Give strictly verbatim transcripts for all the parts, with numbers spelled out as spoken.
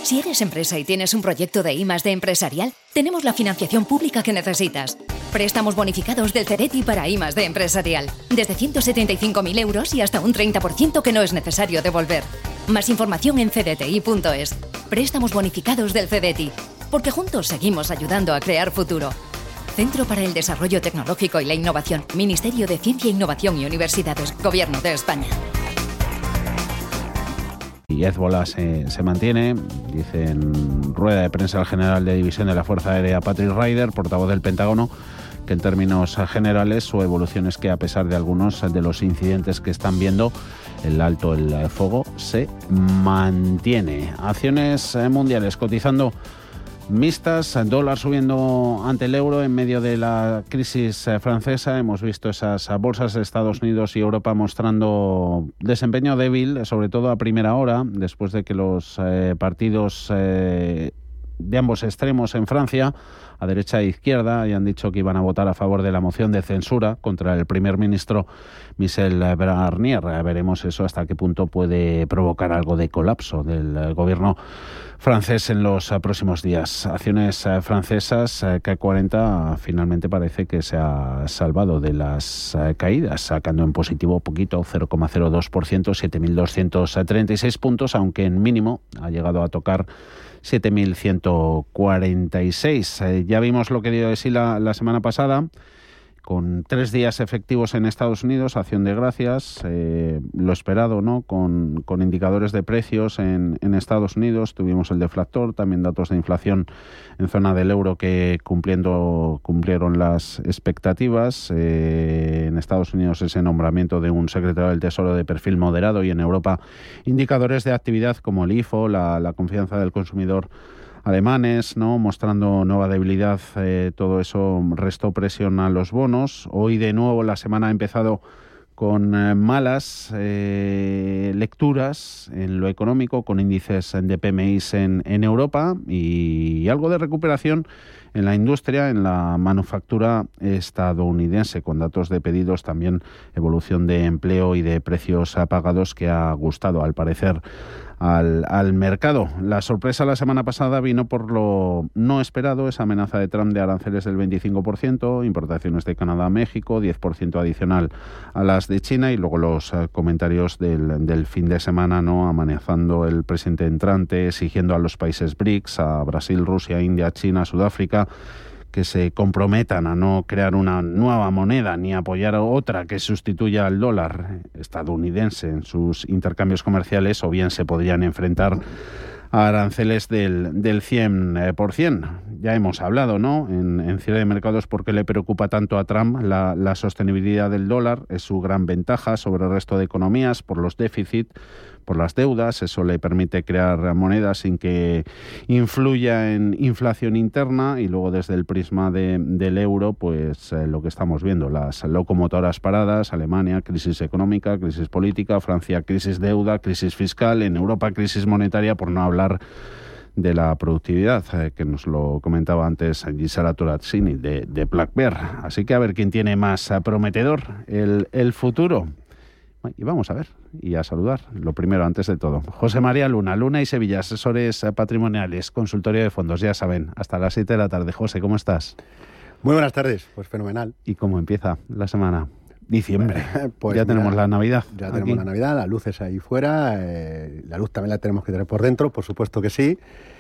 Si eres empresa y tienes un proyecto de I más D empresarial, tenemos la financiación pública que necesitas. Préstamos bonificados del Cedeti para I más D empresarial. Desde ciento setenta y cinco mil euros y hasta un treinta por ciento que no es necesario devolver. Más información en cedeti punto es. Préstamos bonificados del Cedeti. Porque juntos seguimos ayudando a crear futuro. Centro para el Desarrollo Tecnológico y la Innovación. Ministerio de Ciencia, Innovación y Universidades. Gobierno de España. Y Hezbollah se, se mantiene, dice en rueda de prensa el general de división de la Fuerza Aérea Patrick Ryder, portavoz del Pentágono, que en términos generales su evolución es que a pesar de algunos de los incidentes que están viendo, el alto el fuego se mantiene. Acciones mundiales cotizando mixtas, dólar subiendo ante el euro en medio de la crisis francesa. Hemos visto esas bolsas de Estados Unidos y Europa mostrando desempeño débil, sobre todo a primera hora, después de que los eh, partidos eh, de ambos extremos en Francia, a derecha e izquierda, hayan dicho que iban a votar a favor de la moción de censura contra el primer ministro Michel Barnier. Veremos eso hasta qué punto puede provocar algo de colapso del gobierno francés en los próximos días. Acciones francesas, C A C cuarenta finalmente parece que se ha salvado de las caídas, sacando en positivo poquito, cero coma cero dos por ciento, siete mil doscientos treinta y seis puntos, aunque en mínimo ha llegado a tocar siete mil ciento cuarenta y seis. Eh, ya vimos lo que dio de sí la, la semana pasada, con tres días efectivos en Estados Unidos, acción de gracias, eh, lo esperado, ¿no? Con, con indicadores de precios en, en Estados Unidos, tuvimos el deflactor, también datos de inflación en zona del euro que cumpliendo cumplieron las expectativas. Eh, en Estados Unidos ese nombramiento de un secretario del Tesoro de perfil moderado, y en Europa indicadores de actividad como el I F O, la, la confianza del consumidor alemanes, ¿no? Mostrando nueva debilidad. Eh, todo eso restó presión a los bonos. Hoy de nuevo la semana ha empezado con eh, malas eh, lecturas en lo económico, con índices de P M Is en, en Europa y algo de recuperación en la industria, en la manufactura estadounidense, con datos de pedidos, también evolución de empleo y de precios pagados que ha gustado, al parecer, al, al mercado. La sorpresa la semana pasada vino por lo no esperado, esa amenaza de Trump de aranceles del veinticinco por ciento, importaciones de Canadá a México, diez por ciento adicional a las de China, y luego los uh, comentarios del, del fin de semana, ¿no? Amenazando el presidente entrante, exigiendo a los países BRICS, a Brasil, Rusia, India, China, Sudáfrica, que se comprometan a no crear una nueva moneda ni apoyar a otra que sustituya al dólar estadounidense en sus intercambios comerciales, o bien se podrían enfrentar a aranceles del, del cien por ciento. Ya hemos hablado, ¿no? En, en cierre de mercados, por qué le preocupa tanto a Trump la, la sostenibilidad del dólar. Es su gran ventaja sobre el resto de economías por los déficits, por las deudas. Eso le permite crear monedas sin que influya en inflación interna. Y luego, desde el prisma de, del euro, pues eh, lo que estamos viendo, las locomotoras paradas, Alemania, crisis económica, crisis política, Francia, crisis deuda, crisis fiscal, en Europa, crisis monetaria, por no hablar de la productividad, eh, que nos lo comentaba antes Gisela Turazzini de, de Black Bear. Así que a ver quién tiene más prometedor el, el futuro. Y vamos a ver, y a saludar, lo primero, antes de todo, José María Luna, Luna y Sevilla, asesores patrimoniales, consultorio de fondos, ya saben, hasta las siete de la tarde. José, ¿cómo estás? Muy buenas tardes, pues fenomenal. ¿Y cómo empieza la semana? Diciembre, pues ya mira, tenemos la Navidad. Ya aquí. tenemos la Navidad, las luces ahí fuera, eh, la luz también la tenemos que tener por dentro, por supuesto que sí.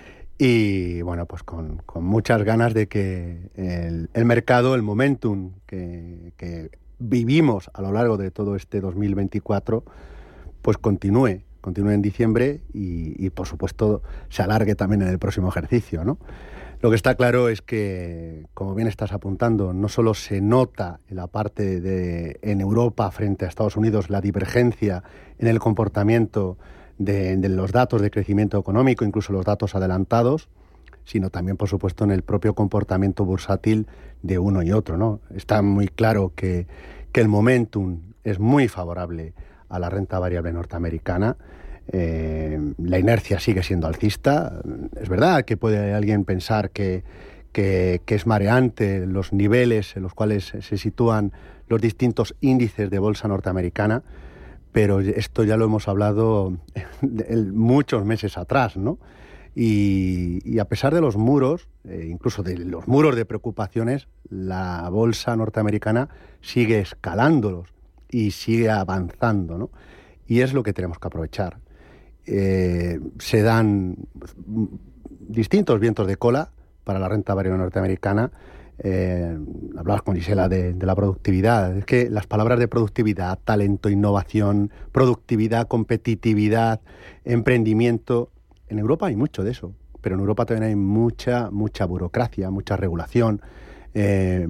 Y bueno, pues con, con muchas ganas de que el, el mercado, el momentum que... que vivimos a lo largo de todo este dos mil veinticuatro, pues continúe, continúe en diciembre y, y por supuesto se alargue también en el próximo ejercicio, ¿no? Lo que está claro es que, como bien estás apuntando, no solo se nota en la parte de en Europa frente a Estados Unidos la divergencia en el comportamiento de, de los datos de crecimiento económico, incluso los datos adelantados, sino también, por supuesto, en el propio comportamiento bursátil de uno y otro, ¿no? Está muy claro que, que el momentum es muy favorable a la renta variable norteamericana. Eh, la inercia sigue siendo alcista. Es verdad que puede alguien pensar que, que, que es mareante los niveles en los cuales se sitúan los distintos índices de bolsa norteamericana, pero esto ya lo hemos hablado muchos meses atrás, ¿no? Y, y a pesar de los muros, eh, incluso de los muros de preocupaciones, la bolsa norteamericana sigue escalándolos y sigue avanzando, ¿no? Y es lo que tenemos que aprovechar. Eh, se dan distintos vientos de cola para la renta variable norteamericana. Eh, hablabas con Gisela de, de la productividad. Es que las palabras de productividad, talento, innovación, productividad, competitividad, emprendimiento, en Europa hay mucho de eso, pero en Europa también hay mucha, mucha burocracia, mucha regulación, eh,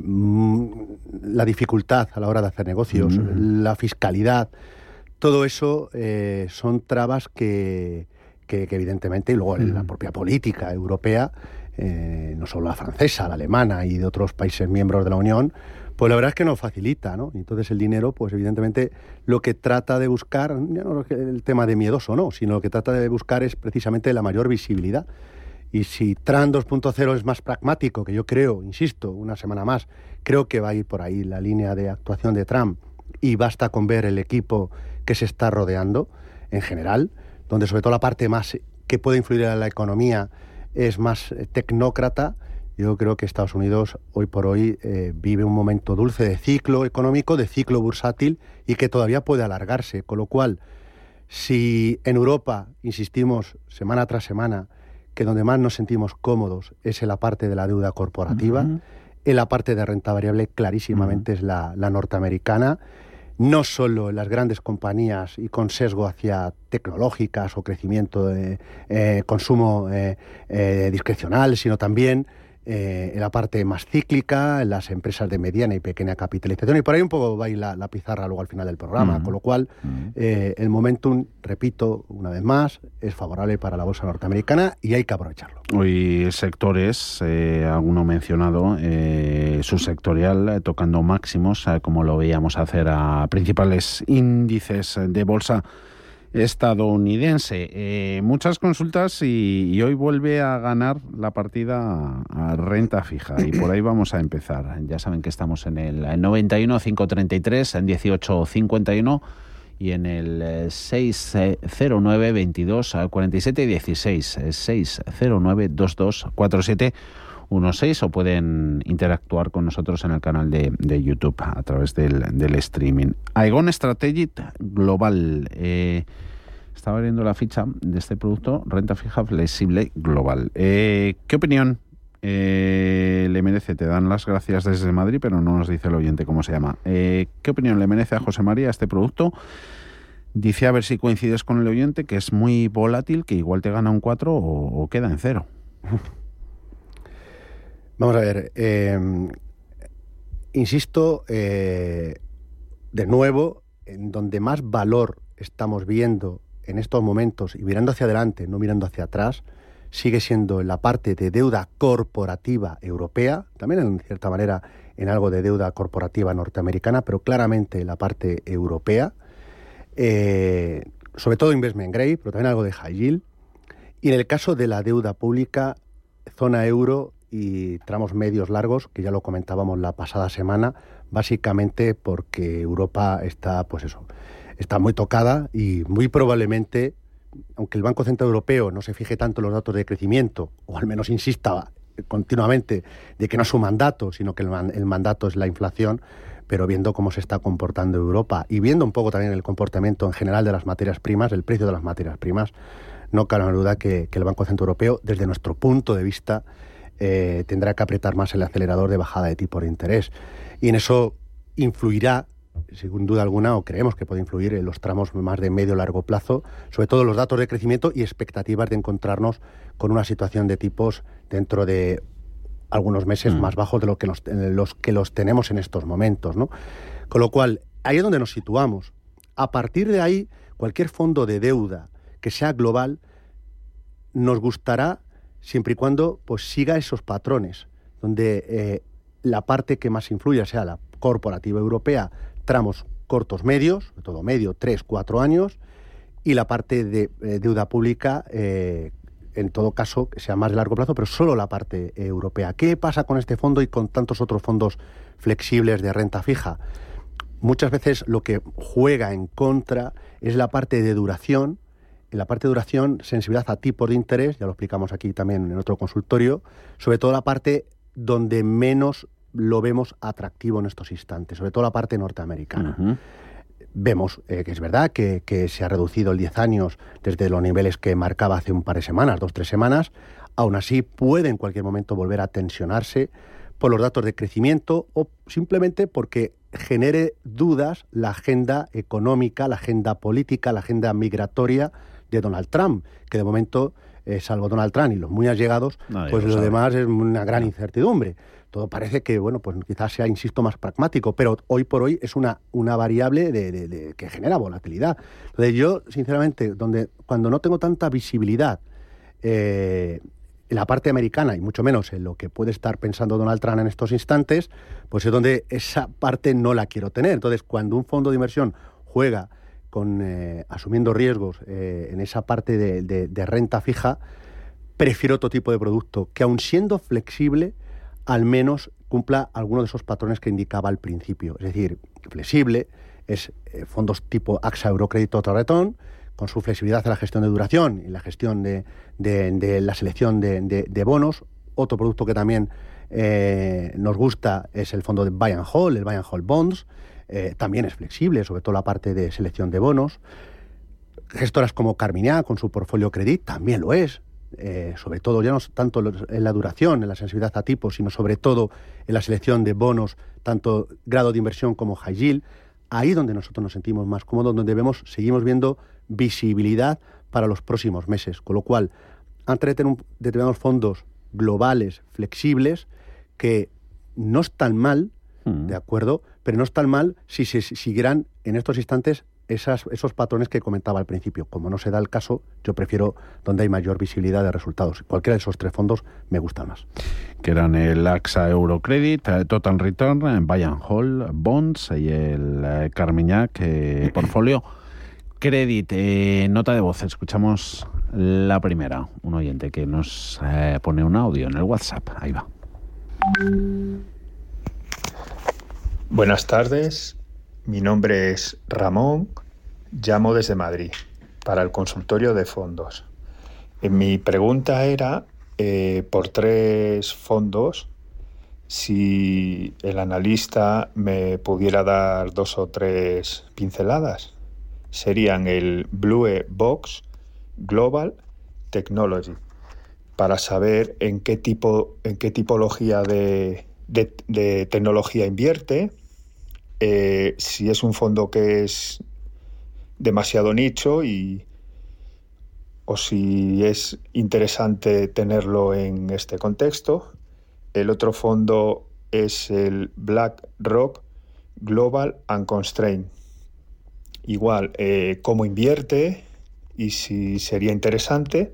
la dificultad a la hora de hacer negocios, mm. la fiscalidad, todo eso eh, son trabas que, que, que evidentemente, y luego mm. la propia política europea, Eh, no solo la francesa, la alemana y de otros países miembros de la Unión, pues la verdad es que no facilita, ¿no? Entonces el dinero, pues evidentemente lo que trata de buscar, ya no el tema de miedoso, no, sino lo que trata de buscar es precisamente la mayor visibilidad. Y si Trump dos punto cero es más pragmático, que yo creo, insisto, una semana más, creo que va a ir por ahí la línea de actuación de Trump, y basta con ver el equipo que se está rodeando en general, donde sobre todo la parte más que puede influir en la economía es más tecnócrata. Yo creo que Estados Unidos hoy por hoy eh, vive un momento dulce de ciclo económico, de ciclo bursátil, y que todavía puede alargarse. Con lo cual, si en Europa, insistimos semana tras semana, que donde más nos sentimos cómodos es en la parte de la deuda corporativa, uh-huh. en la parte de renta variable clarísimamente uh-huh. es la, la norteamericana, no solo en las grandes compañías y con sesgo hacia tecnológicas o crecimiento de eh, consumo eh, eh, discrecional, sino también eh, en la parte más cíclica, en las empresas de mediana y pequeña capitalización. Y por ahí un poco va a ir la, la pizarra luego al final del programa, uh-huh. con lo cual uh-huh. eh, el momentum, repito una vez más, es favorable para la bolsa norteamericana y hay que aprovecharlo. Hoy sectores, eh, alguno mencionado, eh, subsectorial, eh, tocando máximos, eh, como lo veíamos hacer a principales índices de bolsa estadounidense. Eh, muchas consultas y, y hoy vuelve a ganar la partida a, a renta fija y por ahí vamos a empezar. Ya saben que estamos en el noventa y uno, quinientos treinta y tres, en dieciocho cincuenta y uno y en el seis cero nueve, veintidós, cuarenta y siete, dieciséis, seis cero nueve, veintidós, cuarenta y siete, dieciséis, o pueden interactuar con nosotros en el canal de, de YouTube a través del, del streaming. Aegon Strategic Global. Eh, estaba viendo la ficha de este producto, renta fija flexible global. Eh, ¿Qué opinión eh, le merece? Te dan las gracias desde Madrid, pero no nos dice el oyente cómo se llama. Eh, ¿Qué opinión le merece a José María este producto? Dice a ver si coincides con el oyente, que es muy volátil, que igual te gana un cuatro o, o queda en cero. Vamos a ver, eh, insisto, eh, de nuevo, en donde más valor estamos viendo en estos momentos y mirando hacia adelante, no mirando hacia atrás, sigue siendo en la parte de deuda corporativa europea, también en cierta manera en algo de deuda corporativa norteamericana, pero claramente en la parte europea, eh, sobre todo investment grade, pero también algo de high yield, y en el caso de la deuda pública, zona euro y tramos medios largos, que ya lo comentábamos la pasada semana, básicamente porque Europa está, pues eso, está muy tocada y muy probablemente, aunque el Banco Central Europeo no se fije tanto en los datos de crecimiento, o al menos insista continuamente de que no es su mandato, sino que el, man, el mandato es la inflación, pero viendo cómo se está comportando Europa y viendo un poco también el comportamiento en general de las materias primas, el precio de las materias primas, no cabe duda que, que el Banco Central Europeo, desde nuestro punto de vista, eh, tendrá que apretar más el acelerador de bajada de tipo de interés. Y en eso influirá, sin duda alguna, o creemos que puede influir en los tramos más de medio largo plazo, sobre todo los datos de crecimiento y expectativas de encontrarnos con una situación de tipos dentro de algunos meses mm. más bajos de lo que los, los que los tenemos en estos momentos, ¿no? Con lo cual, ahí es donde nos situamos. A partir de ahí, cualquier fondo de deuda que sea global nos gustará siempre y cuando pues siga esos patrones, donde eh, la parte que más influye sea la corporativa europea, tramos cortos medios, sobre todo medio, tres, cuatro años, y la parte de eh, deuda pública, eh, en todo caso, que sea más de largo plazo, pero solo la parte eh, europea. ¿Qué pasa con este fondo y con tantos otros fondos flexibles de renta fija? Muchas veces lo que juega en contra es la parte de duración, en la parte de duración, sensibilidad a tipos de interés, ya lo explicamos aquí también en otro consultorio, sobre todo la parte donde menos lo vemos atractivo en estos instantes, sobre todo la parte norteamericana. Uh-huh. Vemos eh, que es verdad que, que se ha reducido el diez años desde los niveles que marcaba hace un par de semanas, dos, tres semanas. Aún así puede en cualquier momento volver a tensionarse por los datos de crecimiento o simplemente porque genere dudas la agenda económica, la agenda política, la agenda migratoria de Donald Trump, que de momento, eh, salvo Donald Trump y los muy allegados, Nadie pues lo, lo demás es una gran incertidumbre. Todo parece que, bueno, pues quizás sea, insisto, más pragmático, pero hoy por hoy es una, una variable de, de, de, que genera volatilidad. Entonces yo, sinceramente, donde cuando no tengo tanta visibilidad eh, en la parte americana, y mucho menos en lo que puede estar pensando Donald Trump en estos instantes, pues es donde esa parte no la quiero tener. Entonces, cuando un fondo de inversión juega con eh, asumiendo riesgos eh, en esa parte de, de, de renta fija, prefiero otro tipo de producto, que aun siendo flexible, al menos cumpla alguno de esos patrones que indicaba al principio. Es decir, flexible, es eh, fondos tipo AXA Eurocrédito Total Return, con su flexibilidad en la gestión de duración y la gestión de, de, de la selección de, de, de bonos. Otro producto que también eh, nos gusta es el fondo de Buy and Hold, el Buy and Hold Bonds. Eh, también es flexible, sobre todo la parte de selección de bonos. Gestoras como Carmignac, con su portfolio Credit, también lo es. Eh, sobre todo ya no tanto en la duración, en la sensibilidad a tipos, sino sobre todo en la selección de bonos, tanto grado de inversión como high yield. Ahí donde nosotros nos sentimos más cómodos, donde vemos, seguimos viendo visibilidad para los próximos meses. Con lo cual, antes de tener un, determinados fondos globales, flexibles, que no están mal, mm. ¿de acuerdo? Pero no están mal si se siguieran en estos instantes Esas, esos patrones que comentaba al principio. Como no se da el caso, yo prefiero donde hay mayor visibilidad de resultados. Cualquiera de esos tres fondos me gusta más. Que eran el AXA Eurocredit, Total Return, Buy and Hold Bonds y el Carmignac eh, Portfolio Credit. Eh, nota de voz, escuchamos la primera. Un oyente que nos eh, pone un audio en el WhatsApp. Ahí va. Buenas tardes. Mi nombre es Ramón, llamo desde Madrid, para el consultorio de fondos. Eh, mi pregunta era, eh, por tres fondos, si el analista me pudiera dar dos o tres pinceladas. Serían el Blue Box Global Technology, para saber en qué tipo, en qué tipología de, de, de tecnología invierte. Eh, si es un fondo que es demasiado nicho y o si es interesante tenerlo en este contexto. El otro fondo es el BlackRock Global Unconstrained. Igual, eh, cómo invierte y si sería interesante.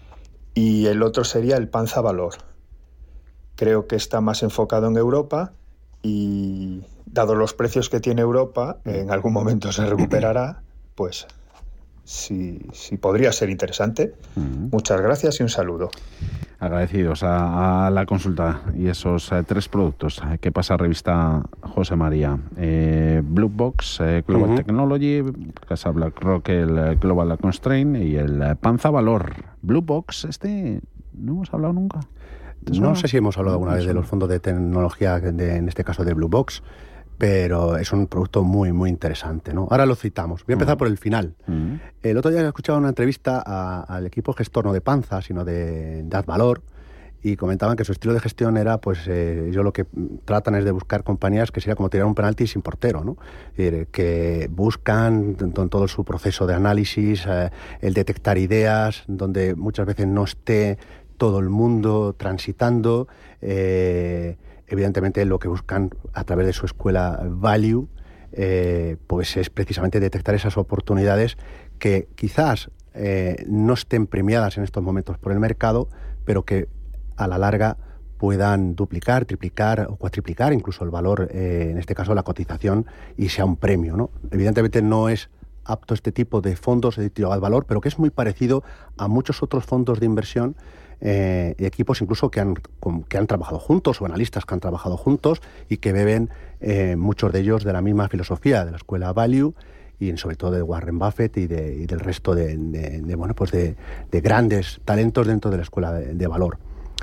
Y el otro sería el Panza Valor. Creo que está más enfocado en Europa y, dado los precios que tiene Europa, en algún momento se recuperará, pues sí, sí podría ser interesante. Uh-huh. Muchas gracias y un saludo. Agradecidos a, a la consulta y esos eh, tres productos que pasa a revista José María. Eh, Blue Box, eh, Global uh-huh. Technology, Casa BlackRock, el eh, Global Constraint y el eh, Panza Valor. Blue Box, este no hemos hablado nunca. No sé si hemos hablado alguna vez de los fondos de tecnología, de, en este caso de Blue Box, pero es un producto muy, muy interesante, ¿no? Ahora lo citamos. Voy a empezar uh-huh. por el final. Uh-huh. El otro día he escuchado una entrevista a, al equipo gestor, no de Panza, sino de, de Advalor, y comentaban que su estilo de gestión era, pues, eh, yo lo que tratan es de buscar compañías que sería como tirar un penalti sin portero, ¿no? Es decir, que buscan en todo su proceso de análisis, eh, el detectar ideas, donde muchas veces no esté todo el mundo transitando. Eh, evidentemente lo que buscan a través de su escuela Value eh, pues es precisamente detectar esas oportunidades que quizás eh, no estén premiadas en estos momentos por el mercado, pero que a la larga puedan duplicar, triplicar o cuatriplicar incluso el valor, eh, en este caso la cotización, y sea un premio, ¿no? Evidentemente no es apto este tipo de fondos de tiro al valor, pero que es muy parecido a muchos otros fondos de inversión eh, y equipos incluso que han, que han trabajado juntos o analistas que han trabajado juntos y que beben eh, muchos de ellos de la misma filosofía de la escuela Value y sobre todo de Warren Buffett y, de, y del resto de, de, de, bueno, pues de, de grandes talentos dentro de la escuela de, de valor.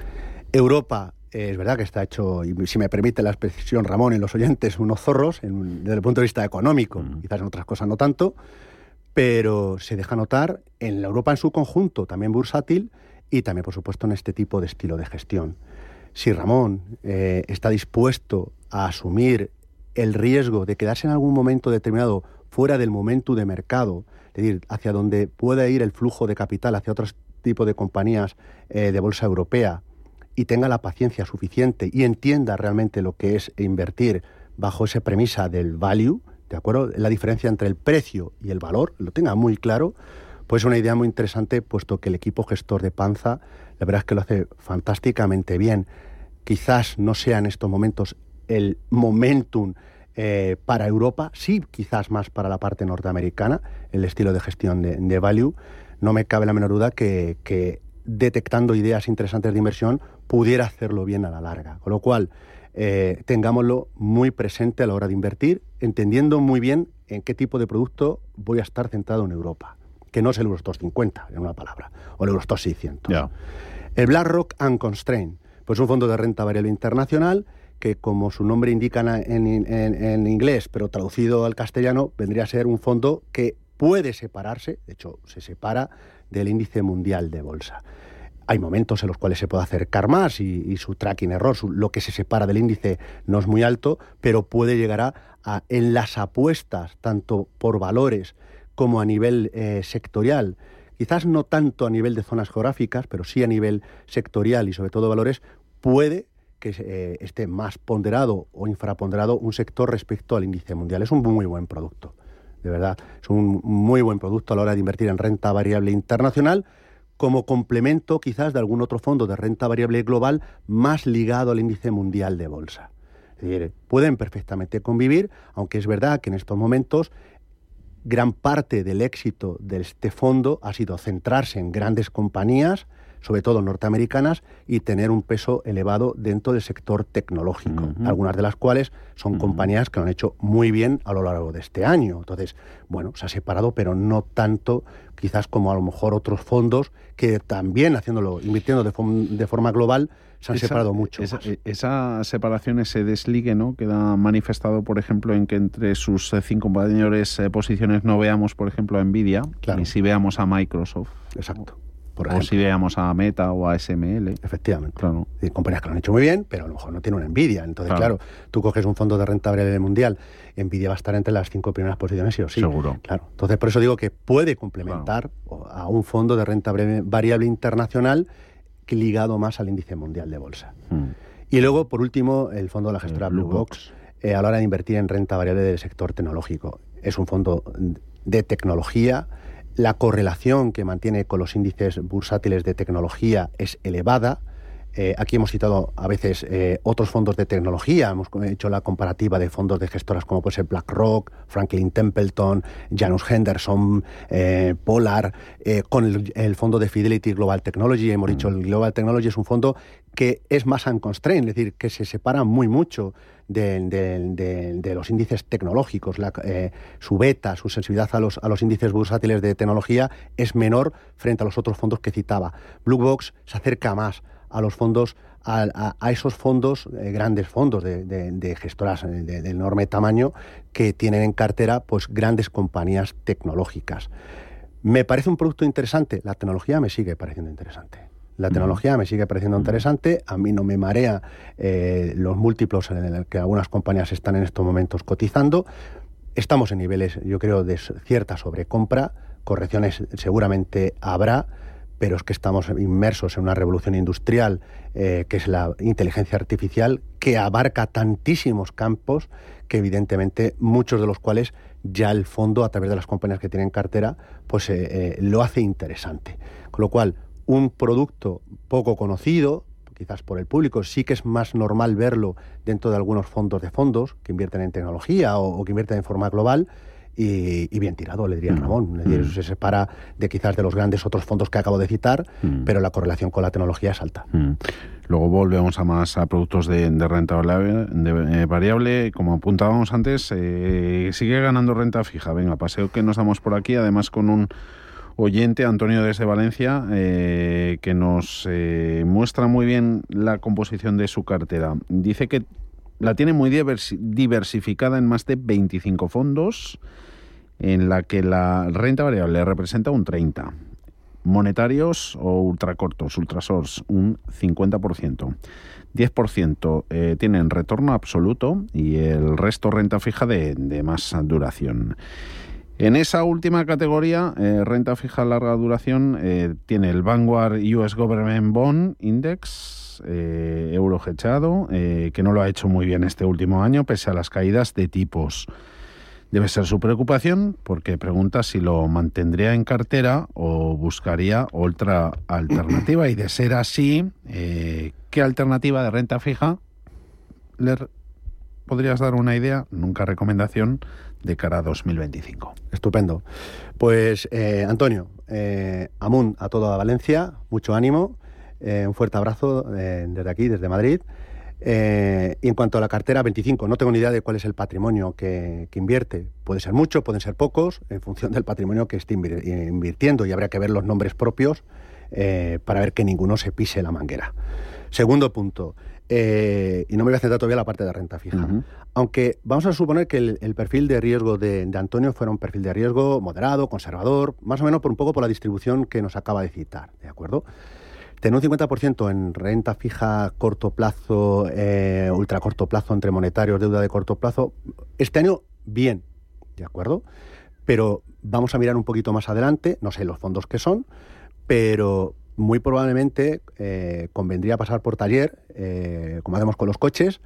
Europa, eh, es verdad que está hecho, y si me permite la expresión, Ramón, en los oyentes, unos zorros, en, desde el punto de vista económico, mm. quizás en otras cosas no tanto, pero se deja notar en la Europa en su conjunto, también bursátil, y también, por supuesto, en este tipo de estilo de gestión. Si Ramón eh, está dispuesto a asumir el riesgo de quedarse en algún momento determinado fuera del momento de mercado, es decir, hacia donde pueda ir el flujo de capital, hacia otros tipos de compañías eh, de bolsa europea, y tenga la paciencia suficiente y entienda realmente lo que es invertir bajo esa premisa del value, ¿de acuerdo? La diferencia entre el precio y el valor, lo tenga muy claro, pues es una idea muy interesante, puesto que el equipo gestor de Panza, la verdad es que lo hace fantásticamente bien. Quizás no sea en estos momentos el momentum eh, para Europa, sí, quizás más para la parte norteamericana, el estilo de gestión de, de value. No me cabe la menor duda que, que detectando ideas interesantes de inversión pudiera hacerlo bien a la larga. Con lo cual, eh, tengámoslo muy presente a la hora de invertir, entendiendo muy bien en qué tipo de producto voy a estar centrado en Europa, que no es el Eurostoxx cincuenta, en una palabra, o el Eurostoxx seiscientos. Yeah. El BlackRock Unconstrained, pues un fondo de renta variable internacional que, como su nombre indica en, en, en inglés, pero traducido al castellano, vendría a ser un fondo que puede separarse, de hecho se separa del índice mundial de bolsa. Hay momentos en los cuales se puede acercar más y, y su tracking error, su, lo que se separa del índice no es muy alto, pero puede llegar a, a en las apuestas, tanto por valores como a nivel eh, sectorial, quizás no tanto a nivel de zonas geográficas, pero sí a nivel sectorial y sobre todo valores, puede que eh, esté más ponderado o infraponderado un sector respecto al índice mundial. Es un muy buen producto, de verdad. Es un muy buen producto a la hora de invertir en renta variable internacional, como complemento quizás de algún otro fondo de renta variable global más ligado al índice mundial de bolsa. Es decir, pueden perfectamente convivir, aunque es verdad que en estos momentos gran parte del éxito de este fondo ha sido centrarse en grandes compañías, sobre todo norteamericanas, y tener un peso elevado dentro del sector tecnológico, uh-huh. algunas de las cuales son uh-huh. compañías que lo han hecho muy bien a lo largo de este año. Entonces, bueno, se ha separado, pero no tanto quizás como a lo mejor otros fondos que también, haciéndolo, invirtiendo de, form- de forma global, se han esa, separado mucho esa, más. Esa separación, ese desligue, ¿no?, queda manifestado, por ejemplo, en que entre sus cinco mayores eh, posiciones no veamos, por ejemplo, a Nvidia, claro. y si veamos a Microsoft. Exacto. Por o si veamos a Meta o a S M L. Efectivamente. Claro. Hay compañías que lo han hecho muy bien, pero a lo mejor no tienen una Nvidia. Entonces, claro, claro tú coges un fondo de renta variable mundial, Nvidia va a estar entre las cinco primeras posiciones, sí o sí. Seguro. Claro. Entonces, por eso digo que puede complementar claro. a un fondo de renta variable internacional que ligado más al índice mundial de bolsa. Hmm. Y luego, por último, el fondo de la gestora Blue Box, eh, a la hora de invertir en renta variable del sector tecnológico. Es un fondo de tecnología. La correlación que mantiene con los índices bursátiles de tecnología es elevada. Eh, aquí hemos citado a veces eh, otros fondos de tecnología. Hemos hecho la comparativa de fondos de gestoras como puede ser BlackRock, Franklin Templeton, Janus Henderson, eh, Polar, eh, con el, el fondo de Fidelity Global Technology. Hemos mm. dicho el Global Technology es un fondo que es más unconstrained, es decir, que se separa muy mucho de, de, de, de los índices tecnológicos. La, eh, su beta, su sensibilidad a los, a los índices bursátiles de tecnología es menor frente a los otros fondos que citaba. Blue Box se acerca más a los fondos, a, a, a esos fondos, eh, grandes fondos de, de, de gestoras de, de enorme tamaño que tienen en cartera pues grandes compañías tecnológicas. ¿Me parece un producto interesante? La tecnología me sigue pareciendo interesante. La tecnología me sigue pareciendo interesante. A mí no me marea eh, los múltiplos en los que algunas compañías están en estos momentos cotizando. Estamos en niveles, yo creo, de cierta sobrecompra. Correcciones seguramente habrá, pero es que estamos inmersos en una revolución industrial eh, que es la inteligencia artificial, que abarca tantísimos campos que evidentemente muchos de los cuales ya el fondo, a través de las compañías que tienen cartera, pues eh, eh, lo hace interesante. Con lo cual, un producto poco conocido, quizás por el público, sí que es más normal verlo dentro de algunos fondos de fondos que invierten en tecnología o, o que invierten en forma global, y, y bien tirado, le diría mm. Ramón. Es decir, mm. se separa de quizás de los grandes otros fondos que acabo de citar, mm. pero la correlación con la tecnología es alta. Mm. Luego volvemos a más a productos de, de renta variable, de, eh, variable. Como apuntábamos antes, eh, sigue ganando renta fija. Venga, paseo que nos damos por aquí, además con un oyente, Antonio desde Valencia, eh, que nos eh, muestra muy bien la composición de su cartera. Dice que la tiene muy diversi- diversificada en más de veinticinco fondos, en la que la renta variable representa un treinta por ciento. Monetarios o ultracortos, ultrasors, un cincuenta por ciento. diez por ciento eh, tienen retorno absoluto y el resto renta fija de, de más duración. En esa última categoría, eh, renta fija larga duración, eh, tiene el Vanguard U S Government Bond Index, eh, euro hedgeado, eh, que no lo ha hecho muy bien este último año, pese a las caídas de tipos. Debe ser su preocupación, porque pregunta si lo mantendría en cartera o buscaría otra alternativa. Y de ser así, eh, ¿qué alternativa de renta fija le podrías dar una idea? Nunca recomendación de cara a dos mil veinticinco. Estupendo. Pues, eh, Antonio, eh, amun a toda Valencia, mucho ánimo, eh, un fuerte abrazo eh, desde aquí, desde Madrid. Eh, y en cuanto a la cartera veinticinco, no tengo ni idea de cuál es el patrimonio que, que invierte. Puede ser mucho, pueden ser pocos, en función del patrimonio que esté invirtiendo, y habría que ver los nombres propios eh, para ver que ninguno se pise la manguera. Segundo punto, eh, y no me voy a centrar todavía en la parte de renta fija, uh-huh. aunque vamos a suponer que el, el perfil de riesgo de, de Antonio fuera un perfil de riesgo moderado, conservador, más o menos por un poco por la distribución que nos acaba de citar, ¿de acuerdo? Tener un cincuenta por ciento en renta fija, corto plazo, eh, ultra corto plazo, entre monetarios, deuda de corto plazo, este año bien, ¿de acuerdo? Pero vamos a mirar un poquito más adelante, no sé los fondos que son, pero muy probablemente eh, convendría pasar por taller, eh, como hacemos con los coches,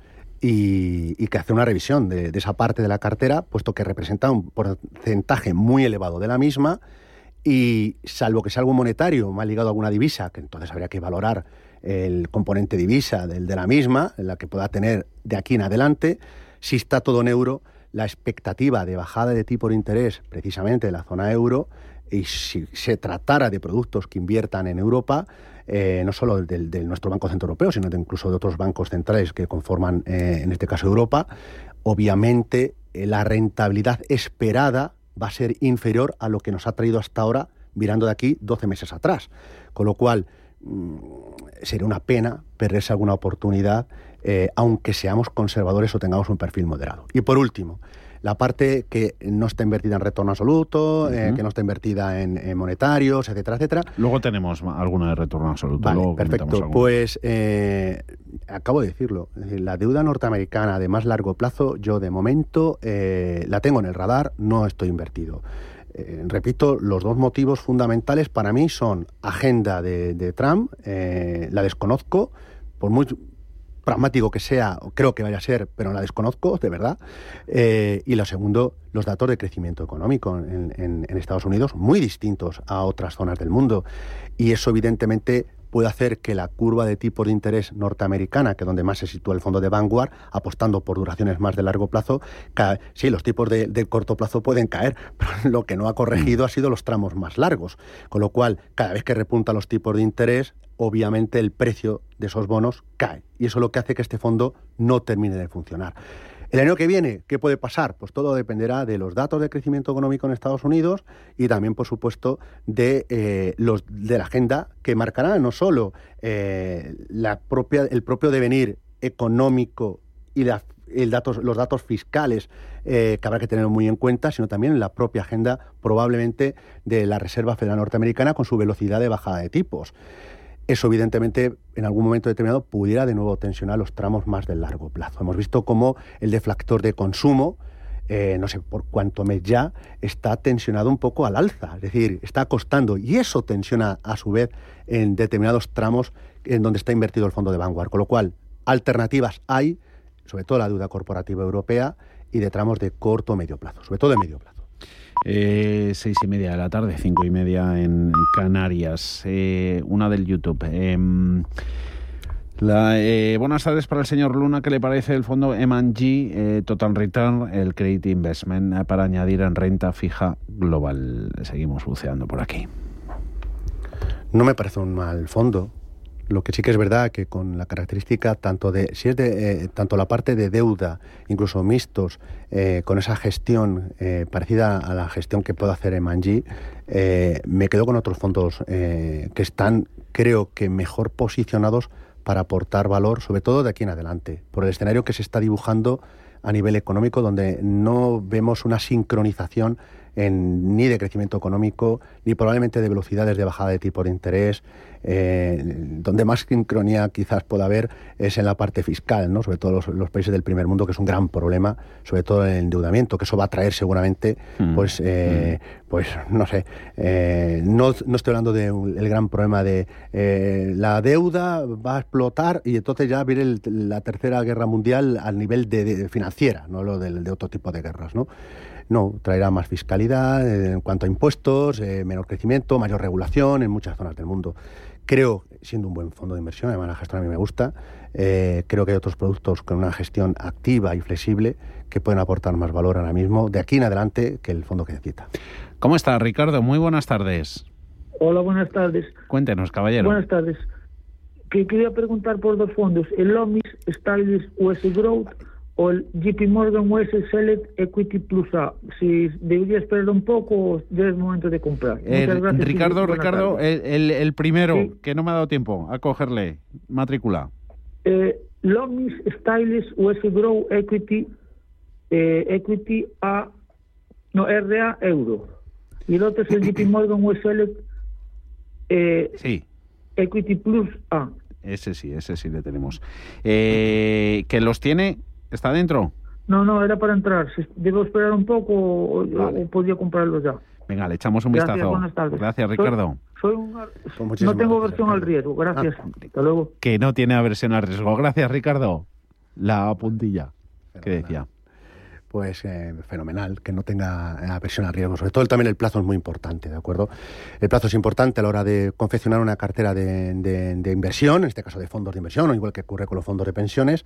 y, y que hacer una revisión de, de esa parte de la cartera, puesto que representa un porcentaje muy elevado de la misma. Y salvo que sea algo monetario, más ligado a alguna divisa, que entonces habría que valorar el componente divisa del de la misma, en la que pueda tener de aquí en adelante, si está todo en euro, la expectativa de bajada de tipo de interés precisamente de la zona euro, y si se tratara de productos que inviertan en Europa, eh, no solo del, del nuestro Banco Central Europeo, sino de incluso de otros bancos centrales que conforman, eh, en este caso, Europa, obviamente eh, la rentabilidad esperada va a ser inferior a lo que nos ha traído hasta ahora, mirando de aquí doce meses atrás. Con lo cual, mmm, sería una pena perderse alguna oportunidad, eh, aunque seamos conservadores o tengamos un perfil moderado. Y por último, la parte que no está invertida en retorno absoluto, uh-huh. eh, que no está invertida en, en monetarios, etcétera, etcétera. Luego tenemos alguna de retorno absoluto. Vale, Luego perfecto. Pues eh, acabo de decirlo. Es decir, la deuda norteamericana de más largo plazo, yo de momento eh, la tengo en el radar, no estoy invertido. Eh, repito, los dos motivos fundamentales para mí son agenda de, de Trump, eh, la desconozco, por muy pragmático que sea, creo que vaya a ser, pero la desconozco, de verdad. Eh, y lo segundo, los datos de crecimiento económico en, en, en Estados Unidos, muy distintos a otras zonas del mundo. Y eso, evidentemente, puede hacer que la curva de tipos de interés norteamericana, que es donde más se sitúa el fondo de Vanguard, apostando por duraciones más de largo plazo, cae. Sí, los tipos de, de corto plazo pueden caer, pero lo que no ha corregido ha sido los tramos más largos. Con lo cual, cada vez que repuntan los tipos de interés, obviamente el precio de esos bonos cae. Y eso es lo que hace que este fondo no termine de funcionar. El año que viene, ¿qué puede pasar? Pues todo dependerá de los datos de crecimiento económico en Estados Unidos y también, por supuesto, de eh, los de la agenda que marcará no solo eh, la propia, el propio devenir económico y la, el datos, los datos fiscales eh, que habrá que tener muy en cuenta, sino también la propia agenda probablemente de la Reserva Federal Norteamericana con su velocidad de bajada de tipos. Eso, evidentemente, en algún momento determinado pudiera de nuevo tensionar los tramos más del largo plazo. Hemos visto cómo el deflactor de consumo, eh, no sé por cuánto mes ya, está tensionado un poco al alza. Es decir, está costando, y eso tensiona a su vez en determinados tramos en donde está invertido el fondo de Vanguard. Con lo cual, alternativas hay, sobre todo la deuda corporativa europea, y de tramos de corto o medio plazo, sobre todo de medio plazo. Eh, seis y media de la tarde, cinco y media en Canarias. Eh, una del YouTube. Eh, La, eh, buenas tardes para el señor Luna. ¿Qué le parece el fondo M and G eh, Total Return, el Credit Investment, eh, para añadir en renta fija global? Seguimos buceando por aquí. No me parece un mal fondo. Lo que sí que es verdad que con la característica tanto de si es de eh, tanto la parte de deuda, incluso mixtos, eh, con esa gestión eh, parecida a la gestión que puede hacer M and G, eh, me quedo con otros fondos eh, que están, creo que mejor posicionados para aportar valor, sobre todo de aquí en adelante, por el escenario que se está dibujando a nivel económico, donde no vemos una sincronización en, ni de crecimiento económico, ni probablemente de velocidades de bajada de tipo de interés. Eh, donde más sincronía quizás pueda haber es en la parte fiscal, ¿no? Sobre todo los, los países del primer mundo, que es un gran problema, sobre todo en el endeudamiento, que eso va a traer seguramente, mm. pues, eh, mm. pues no sé, eh, no, no estoy hablando del gran problema de eh, la deuda va a explotar y entonces ya viene el, la tercera guerra mundial al nivel de, de financiera, no lo de, de otro tipo de guerras, ¿no? No, traerá más fiscalidad eh, en cuanto a impuestos, eh, menor crecimiento, mayor regulación en muchas zonas del mundo. Creo, siendo un buen fondo de inversión, además la gestión a mí me gusta, eh, creo que hay otros productos con una gestión activa y flexible que pueden aportar más valor ahora mismo, de aquí en adelante, que el fondo que necesita. ¿Cómo está, Ricardo? Muy buenas tardes. Hola, buenas tardes. Cuéntenos, caballero. Buenas tardes. Que quería preguntar por dos fondos, el Lomis Stylish U S Growth o el J P Morgan U S Select Equity Plus A. Si debería esperar un poco o ya es momento de comprar. Eh, gracias, Ricardo, Ricardo, el, el, el primero, sí. Que no me ha dado tiempo a cogerle, matrícula. Eh, Lomis Stylish U S Grow Equity eh, Equity A, no, R A Euro. Y el otro es el J P Morgan U S Select eh, sí. Equity Plus A. Ese sí, ese sí le tenemos. Eh, ¿Que los tiene? ¿Está dentro? No, no, era para entrar. ¿Debo esperar un poco o, vale. o podría comprarlos ya? Venga, le echamos un Gracias, vistazo. Buenas tardes. Gracias, Ricardo. Soy, soy un, pues no tengo aversión al riesgo. Gracias. Ah, Hasta luego. Que no tiene aversión al riesgo. Gracias, Ricardo. La puntilla. Fenomenal. ¿Qué decía? Pues eh, fenomenal, que no tenga aversión al riesgo. Sobre todo también el plazo es muy importante, ¿de acuerdo? El plazo es importante a la hora de confeccionar una cartera de, de, de inversión, en este caso de fondos de inversión, o igual que ocurre con los fondos de pensiones.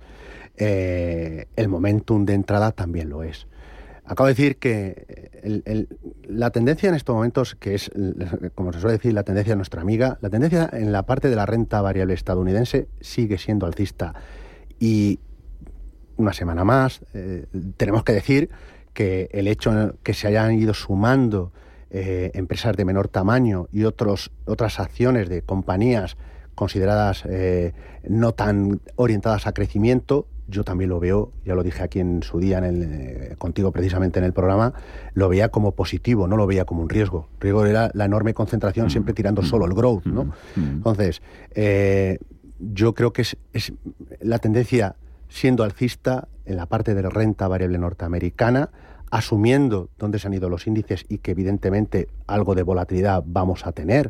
Eh, el momentum de entrada también lo es. Acabo de decir que el, el, la tendencia en estos momentos, que es, como se suele decir, la tendencia de nuestra amiga, la tendencia en la parte de la renta variable estadounidense sigue siendo alcista. Y una semana más, eh, tenemos que decir que el hecho que se hayan ido sumando eh, empresas de menor tamaño y otros otras acciones de compañías consideradas eh, no tan orientadas a crecimiento, yo también lo veo, ya lo dije aquí en su día en el, eh, contigo precisamente en el programa, lo veía como positivo, no lo veía como un riesgo. El riesgo era la enorme concentración, mm. siempre tirando mm. solo el growth, ¿no? Mm. Entonces, eh, yo creo que es, es la tendencia siendo alcista en la parte de la renta variable norteamericana, asumiendo dónde se han ido los índices y que evidentemente algo de volatilidad vamos a tener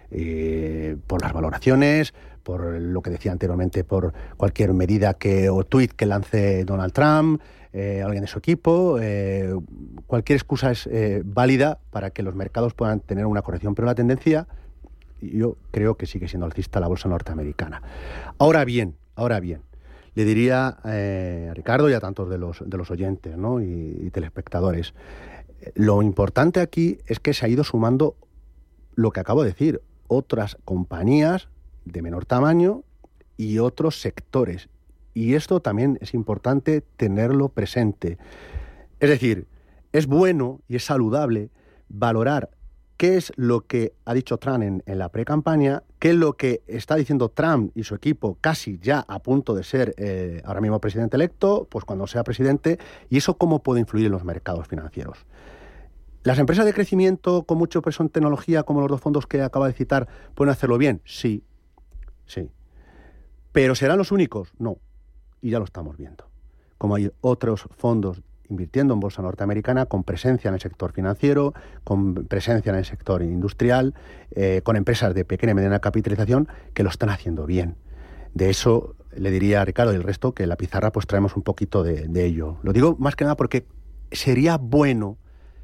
eh, por las valoraciones, por lo que decía anteriormente, por cualquier medida que o tuit que lance Donald Trump, eh, alguien de su equipo, eh, cualquier excusa es eh, válida para que los mercados puedan tener una corrección, pero la tendencia yo creo que sigue siendo alcista la bolsa norteamericana. Ahora bien, ahora bien, le diría eh, a Ricardo y a tantos de los, de los oyentes, ¿no? y, y telespectadores, lo importante aquí es que se ha ido sumando lo que acabo de decir, otras compañías de menor tamaño y otros sectores. Y esto también es importante tenerlo presente. Es decir, es bueno y es saludable valorar qué es lo que ha dicho Trump en, en la pre-campaña, qué es lo que está diciendo Trump y su equipo casi ya a punto de ser eh, ahora mismo presidente electo, pues cuando sea presidente, y eso cómo puede influir en los mercados financieros. ¿Las empresas de crecimiento con mucho peso en tecnología, como los dos fondos que acaba de citar, pueden hacerlo bien? Sí, sí. ¿Pero serán los únicos? No, y ya lo estamos viendo. Como hay otros fondos invirtiendo en bolsa norteamericana, con presencia en el sector financiero, con presencia en el sector industrial, eh, con empresas de pequeña y mediana capitalización que lo están haciendo bien. De eso le diría a Ricardo y el resto que en la pizarra pues traemos un poquito de, de ello. Lo digo más que nada porque sería bueno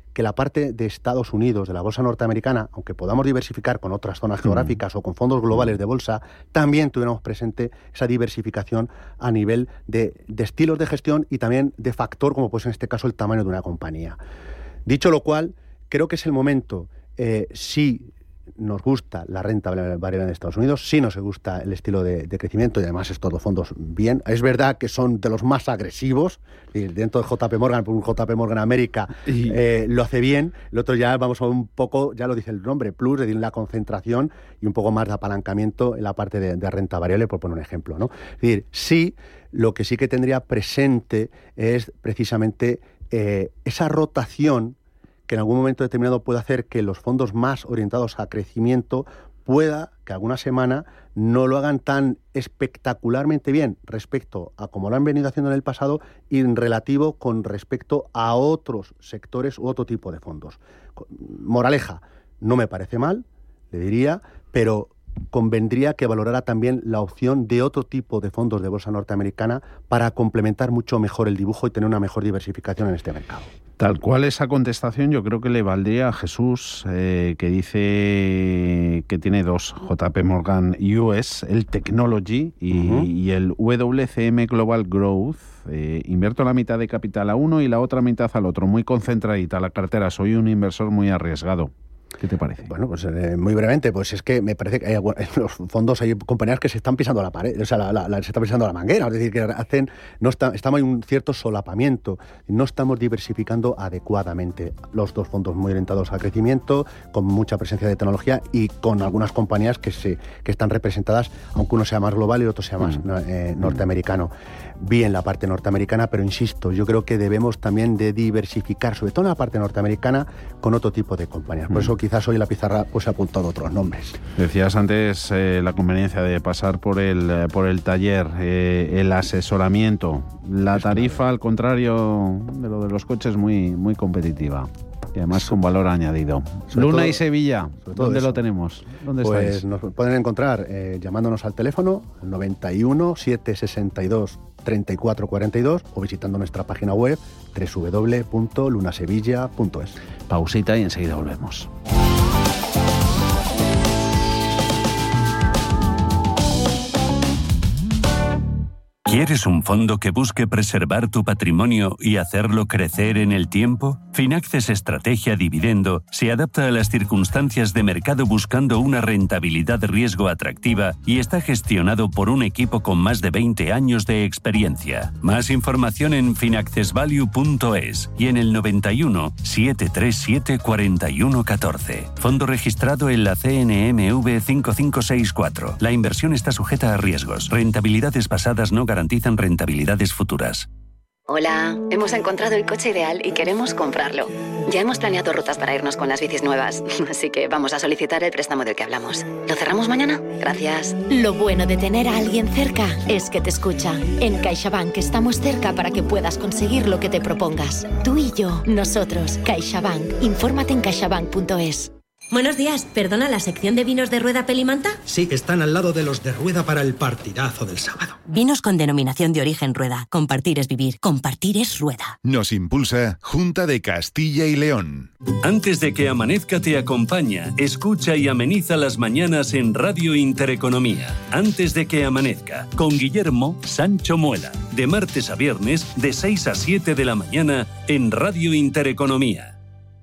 que la parte de Estados Unidos, de la bolsa norteamericana, aunque podamos diversificar con otras zonas geográficas mm. o con fondos globales de bolsa, también tuviéramos presente esa diversificación a nivel de, de estilos de gestión y también de factor, como pues en este caso el tamaño de una compañía. Dicho lo cual, creo que es el momento, eh, si nos gusta la renta variable en Estados Unidos, sí nos gusta el estilo de, de crecimiento y además estos dos fondos bien. Es verdad que son de los más agresivos. Y dentro de J P Morgan, por un J P Morgan América y... eh, lo hace bien. El otro ya vamos a un poco, ya lo dice el nombre, plus, es decir, la concentración y un poco más de apalancamiento en la parte de, de renta variable, por poner un ejemplo, ¿no? Es decir, sí, lo que sí que tendría presente es precisamente eh, esa rotación que en algún momento determinado puede hacer que los fondos más orientados a crecimiento pueda que alguna semana no lo hagan tan espectacularmente bien respecto a como lo han venido haciendo en el pasado y en relativo con respecto a otros sectores u otro tipo de fondos. Moraleja, no me parece mal, le diría, pero convendría que valorara también la opción de otro tipo de fondos de bolsa norteamericana para complementar mucho mejor el dibujo y tener una mejor diversificación en este mercado. Tal cual esa contestación yo creo que le valdría a Jesús, eh, que dice que tiene dos J P Morgan U S, el Technology y, uh-huh. y el W C M Global Growth. Eh, invierto la mitad de capital a uno y la otra mitad al otro, muy concentradita la cartera. Soy un inversor muy arriesgado. ¿Qué te parece? Bueno, pues eh, muy brevemente, pues es que me parece que hay, en los fondos hay compañías que se están pisando la pared, o sea, la, la, la, se está pisando la manguera, es decir, que hacen, no está, estamos en un cierto solapamiento, no estamos diversificando adecuadamente. Los dos fondos muy orientados al crecimiento, con mucha presencia de tecnología y con algunas compañías que se que están representadas, aunque uno sea más global y el otro sea más mm. eh, norteamericano. Bien la parte norteamericana, pero insisto, yo creo que debemos también de diversificar, sobre todo en la parte norteamericana, con otro tipo de compañías. Por mm. eso quizás hoy la pizarra pues ha apuntado otros nombres. Decías antes eh, la conveniencia de pasar por el eh, por el taller, eh, el asesoramiento, la tarifa al contrario de lo de los coches muy muy competitiva y además con valor añadido. Sobre Luna todo, y Sevilla, ¿dónde eso. lo tenemos? ¿Dónde pues estáis? Nos pueden encontrar eh, llamándonos al teléfono noventa y uno, setecientos sesenta y dos, treinta y cuatro cuarenta y dos o visitando nuestra página web doble u doble u doble u punto lunasevilla punto es. Pausita y enseguida volvemos. ¿Quieres un fondo que busque preservar tu patrimonio y hacerlo crecer en el tiempo? Finaxes Estrategia Dividendo se adapta a las circunstancias de mercado buscando una rentabilidad de riesgo atractiva y está gestionado por un equipo con más de veinte años de experiencia. Más información en finaccesvalue punto es y en el noventa y uno, setecientos treinta y siete, cuarenta y uno catorce. Fondo registrado en la C N M V cinco cinco seis cuatro. La inversión está sujeta a riesgos. Rentabilidades pasadas no garantizan garantizan rentabilidades futuras. Hola, hemos encontrado el coche ideal y queremos comprarlo. Ya hemos planeado rutas para irnos con las bicis nuevas, así que vamos a solicitar el préstamo del que hablamos. ¿Lo cerramos mañana? Gracias. Lo bueno de tener a alguien cerca es que te escucha. En CaixaBank estamos cerca para que puedas conseguir lo que te propongas. Tú y yo, nosotros, CaixaBank. Infórmate en caixabank punto es. Buenos días, ¿perdona la sección de vinos de Rueda Pelimanta? Sí, están al lado de los de Rueda para el partidazo del sábado. Vinos con denominación de origen Rueda. Compartir es vivir, compartir es Rueda. Nos impulsa Junta de Castilla y León. Antes de que amanezca te acompaña, escucha y ameniza las mañanas en Radio Intereconomía. Antes de que amanezca, con Guillermo Sancho Muela. De martes a viernes, de seis a siete de la mañana, en Radio Intereconomía.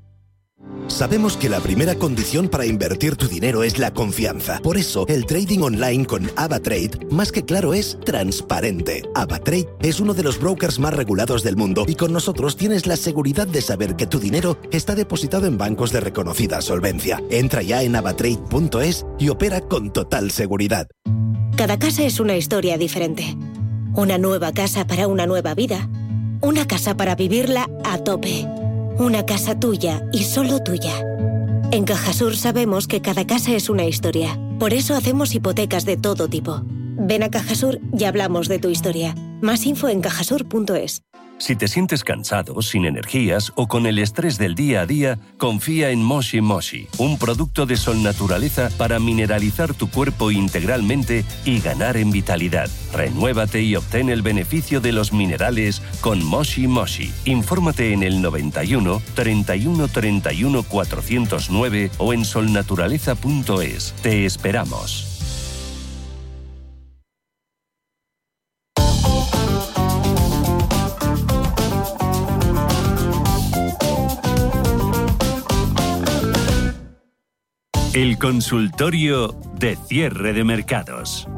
Sabemos que la primera condición para invertir tu dinero es la confianza. Por eso, el trading online con AvaTrade, más que claro, es transparente. AvaTrade es uno de los brokers más regulados del mundo y con nosotros tienes la seguridad de saber que tu dinero está depositado en bancos de reconocida solvencia. Entra ya en avatrade punto es y opera con total seguridad. Cada casa es una historia diferente. Una nueva casa para una nueva vida. Una casa para vivirla a tope. Una casa tuya y solo tuya. En Cajasur sabemos que cada casa es una historia. Por eso hacemos hipotecas de todo tipo. Ven a Cajasur y hablamos de tu historia. Más info en cajasur punto es. Si te sientes cansado, sin energías o con el estrés del día a día, confía en Moshi Moshi, un producto de Sol Naturaleza para mineralizar tu cuerpo integralmente y ganar en vitalidad. Renuévate y obtén el beneficio de los minerales con Moshi Moshi. Infórmate en el noventa y uno, treinta y uno, treinta y uno, cuatrocientos nueve o en solnaturaleza punto es. Te esperamos. El consultorio de cierre de mercados.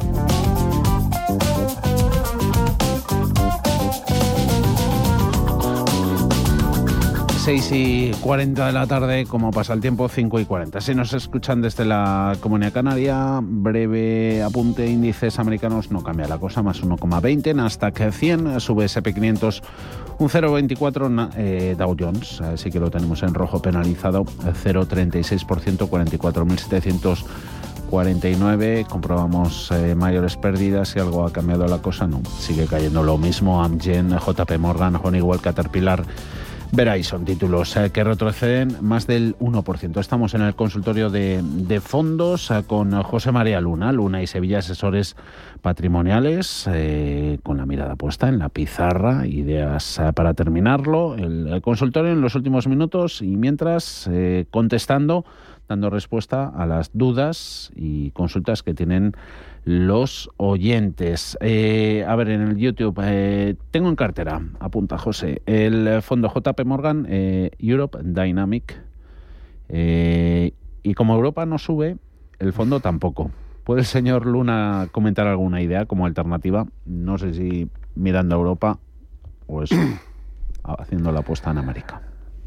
seis y cuarenta de la tarde, como pasa el tiempo, cinco y cuarenta. Si nos escuchan desde la Comunidad Canaria, breve apunte, índices americanos, no cambia la cosa, más uno coma veinte, Nasdaq cien, sube ese and pe quinientos un cero coma veinticuatro, eh, Dow Jones, así que lo tenemos en rojo penalizado, cero coma treinta y seis por ciento, cuarenta y cuatro mil setecientos cuarenta y nueve, comprobamos eh, mayores pérdidas. Si algo ha cambiado la cosa, no, sigue cayendo lo mismo, Amgen, J P Morgan, Honeywell, Caterpillar, Verizon, títulos eh, que retroceden más del uno por ciento. Estamos en el consultorio de, de fondos eh, con José María Luna, Luna y Sevilla, asesores patrimoniales, eh, con la mirada puesta en la pizarra, ideas eh, para terminarlo. El, el consultorio en los últimos minutos y mientras eh, contestando, dando respuesta a las dudas y consultas que tienen los oyentes. Eh, a ver, en el YouTube, eh, tengo en cartera, apunta José, el fondo J P Morgan eh, Europe Dynamic, eh, y como Europa no sube, el fondo tampoco. ¿Puede el señor Luna comentar alguna idea como alternativa? No sé si mirando a Europa o es haciendo la apuesta en América.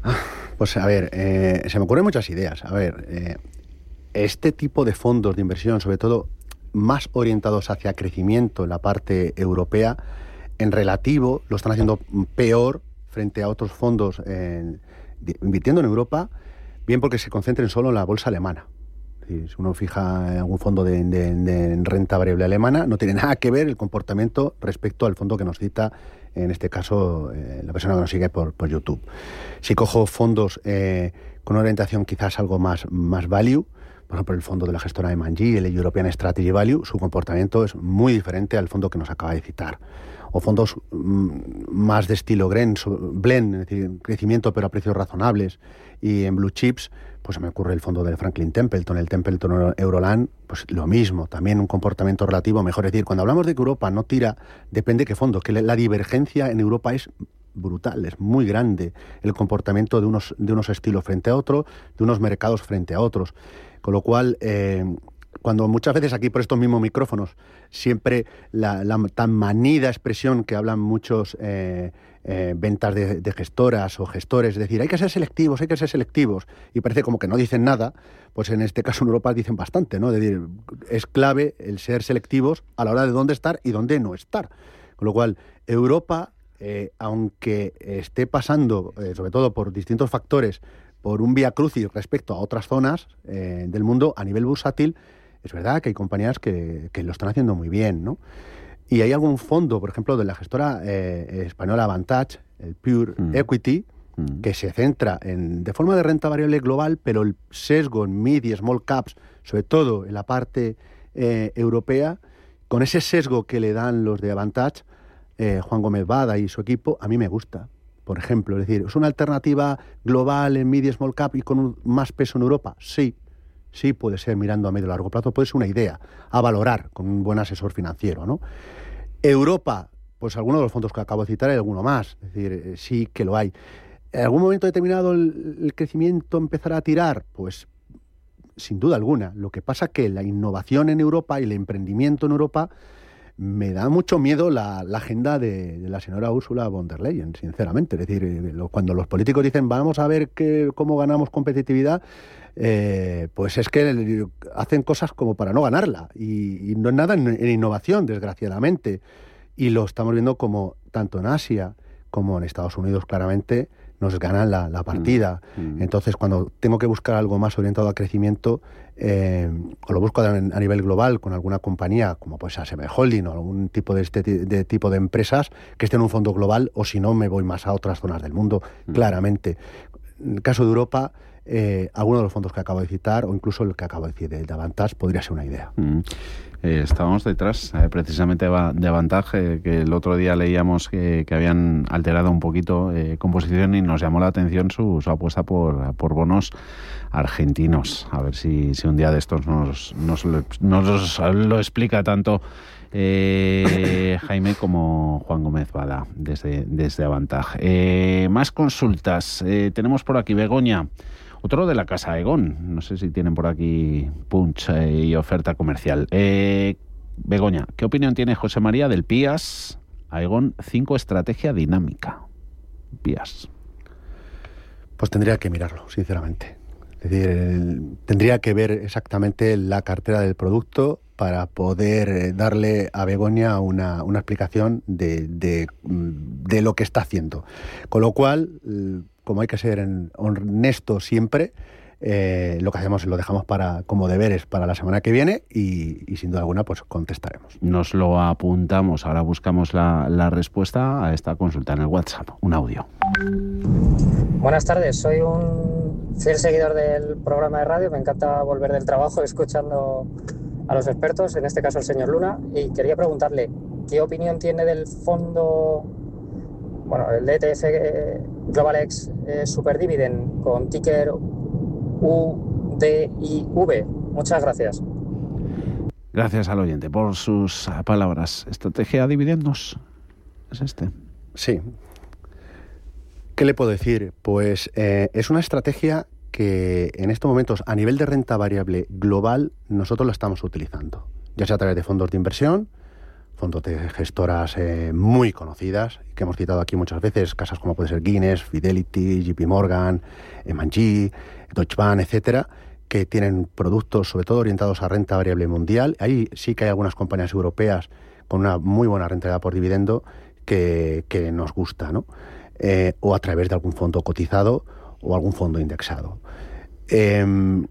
Pues a ver, eh, se me ocurren muchas ideas. A ver, eh, este tipo de fondos de inversión, sobre todo más orientados hacia crecimiento en la parte europea, en relativo lo están haciendo peor frente a otros fondos eh, de, invirtiendo en Europa, bien porque se concentren solo en la bolsa alemana. Si uno fija en algún fondo de, de, de renta variable alemana, no tiene nada que ver el comportamiento respecto al fondo que nos cita, en este caso, eh, la persona que nos sigue por, por YouTube. Si cojo fondos eh, con una orientación quizás algo más, más value, por ejemplo, el fondo de la gestora M and G, el European Strategy Value, su comportamiento es muy diferente al fondo que nos acaba de citar. O fondos mm, más de estilo Blend, es decir, crecimiento pero a precios razonables. Y en Blue Chips, pues me ocurre el fondo del Franklin Templeton, el Templeton Euroland, pues lo mismo, también un comportamiento relativo mejor. Es decir, cuando hablamos de que Europa no tira, depende de qué fondo, que la divergencia en Europa es brutal, es muy grande el comportamiento de unos, de unos estilos frente a otros, de unos mercados frente a otros. Con lo cual, eh, cuando muchas veces aquí por estos mismos micrófonos, siempre la, la tan manida expresión que hablan muchos eh, eh, ventas de, de gestoras o gestores, es decir, hay que ser selectivos, hay que ser selectivos, y parece como que no dicen nada, pues en este caso en Europa dicen bastante, ¿no? Es decir, es clave el ser selectivos a la hora de dónde estar y dónde no estar. Con lo cual, Europa, eh, aunque esté pasando, eh, sobre todo por distintos factores, por un vía crucis respecto a otras zonas eh, del mundo a nivel bursátil, es verdad que hay compañías que, que lo están haciendo muy bien, ¿no? Y hay algún fondo, por ejemplo, de la gestora eh, española Avantage, el Pure mm. Equity, mm. que se centra en de forma de renta variable global, pero el sesgo en mid y small caps, sobre todo en la parte eh, europea, con ese sesgo que le dan los de Avantage, eh, Juan Gómez Bada y su equipo, a mí me gusta. Por ejemplo, es decir, ¿es una alternativa global en mid y small cap y con un, más peso en Europa? Sí, sí puede ser, mirando a medio y largo plazo, puede ser una idea a valorar con un buen asesor financiero, ¿no? Europa, pues algunos de los fondos que acabo de citar hay alguno más, es decir, eh, sí que lo hay. ¿En algún momento determinado el, el crecimiento empezará a tirar? Pues sin duda alguna. Lo que pasa es que la innovación en Europa y el emprendimiento en Europa, me da mucho miedo la, la agenda de, de la señora Ursula von der Leyen, sinceramente. Es decir, lo, cuando los políticos dicen vamos a ver que, cómo ganamos competitividad, eh, pues es que hacen cosas como para no ganarla. Y, y no es nada en, en innovación, desgraciadamente. Y lo estamos viendo como tanto en Asia como en Estados Unidos, claramente, nos ganan la, la partida. Mm. Entonces, cuando tengo que buscar algo más orientado a crecimiento, eh, o lo busco a, a nivel global con alguna compañía, como pues A S M Holding o algún tipo de este de tipo de empresas que estén en un fondo global, o si no, me voy más a otras zonas del mundo, mm. claramente. En el caso de Europa, eh, alguno de los fondos que acabo de citar, o incluso el que acabo de decir de, de Avantage, podría ser una idea. Mm. Eh, estábamos detrás eh, precisamente de Avantage, eh, que el otro día leíamos que, que habían alterado un poquito eh, composición, y nos llamó la atención su, su apuesta por, por bonos argentinos. A ver si, si un día de estos nos, nos, lo, nos lo explica tanto eh, Jaime como Juan Gómez Bada desde, desde Avantage. Eh, más consultas. Eh, tenemos por aquí Begoña. Otro de la casa Aegon. No sé si tienen por aquí punch eh, y oferta comercial. Eh, Begoña, ¿qué opinión tiene José María del P I A S Aegon cinco Estrategia Dinámica? P I A S. Pues tendría que mirarlo, sinceramente. Es decir, el, tendría que ver exactamente la cartera del producto para poder eh, darle a Begoña una, una explicación de, de, de lo que está haciendo. Con lo cual, como hay que ser honesto siempre, eh, lo que hacemos lo dejamos para como deberes para la semana que viene y, y sin duda alguna pues contestaremos. Nos lo apuntamos, ahora buscamos la, la respuesta a esta consulta en el WhatsApp, un audio. Buenas tardes, soy un fiel seguidor del programa de radio, me encanta volver del trabajo escuchando a los expertos, en este caso el señor Luna, y quería preguntarle qué opinión tiene del fondo, bueno, el E T F GlobalX eh, Super Dividend con ticker U D I V. Muchas gracias. Gracias al oyente por sus palabras. ¿Estrategia dividendos? ¿Es este? Sí. ¿Qué le puedo decir? Pues eh, es una estrategia que en estos momentos, a nivel de renta variable global, nosotros la estamos utilizando, ya sea a través de fondos de inversión, fondos de gestoras eh, muy conocidas, que hemos citado aquí muchas veces, casas como puede ser Guinness, Fidelity, J P Morgan, M and G, Deutsche Bank, etcétera, que tienen productos sobre todo orientados a renta variable mundial. Ahí sí que hay algunas compañías europeas con una muy buena rentabilidad por dividendo que, que nos gusta, ¿no? Eh, o a través de algún fondo cotizado o algún fondo indexado. Eh,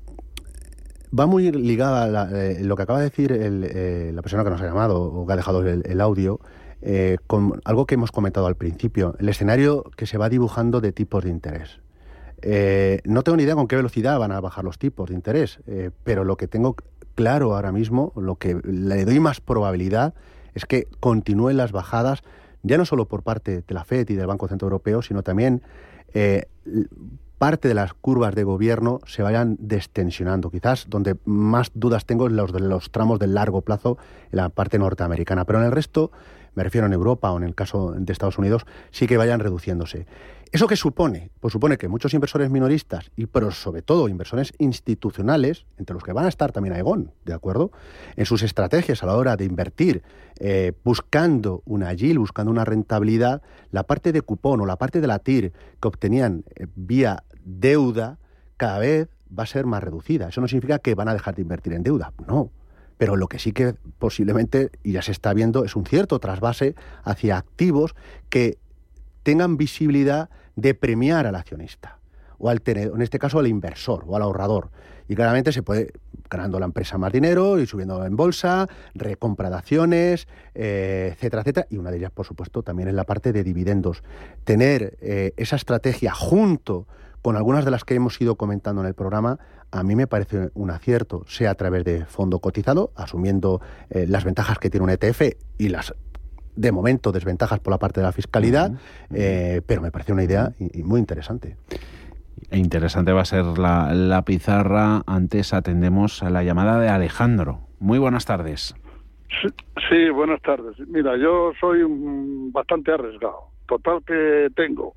va muy ligada a la, eh, lo que acaba de decir el, eh, la persona que nos ha llamado o que ha dejado el, el audio, eh, con algo que hemos comentado al principio, el escenario que se va dibujando de tipos de interés. Eh, no tengo ni idea con qué velocidad van a bajar los tipos de interés, eh, pero lo que tengo claro ahora mismo, lo que le doy más probabilidad es que continúen las bajadas, ya no solo por parte de la Fed y del Banco Central Europeo, sino también eh, parte de las curvas de gobierno se vayan destensionando. Quizás donde más dudas tengo es los de los tramos de largo plazo en la parte norteamericana, pero en el resto, me refiero en Europa o en el caso de Estados Unidos, sí que vayan reduciéndose. ¿Eso qué supone? Pues supone que muchos inversores minoristas, y pero sobre todo inversores institucionales, entre los que van a estar también Aegon, ¿de acuerdo?, en sus estrategias a la hora de invertir, eh, buscando una yield, buscando una rentabilidad, la parte de cupón o la parte de la T I R que obtenían eh, vía deuda, cada vez va a ser más reducida. Eso no significa que van a dejar de invertir en deuda, no. Pero lo que sí que posiblemente, y ya se está viendo, es un cierto trasvase hacia activos que tengan visibilidad de premiar al accionista, o al tenedor, en este caso al inversor o al ahorrador. Y claramente se puede, ganando la empresa más dinero y subiendo en bolsa, recompra de acciones, eh, etcétera, etcétera. Y una de ellas, por supuesto, también es la parte de dividendos. Tener eh, esa estrategia junto con algunas de las que hemos ido comentando en el programa, a mí me parece un acierto, sea a través de fondo cotizado, asumiendo eh, las ventajas que tiene un E T F y las, de momento, desventajas por la parte de la fiscalidad, uh-huh. eh, pero me parece una idea y, y muy interesante. E interesante va a ser la, la pizarra. Antes atendemos a la llamada de Alejandro. Muy buenas tardes. Sí, sí, buenas tardes. Mira, yo soy un, bastante arriesgado. Total que tengo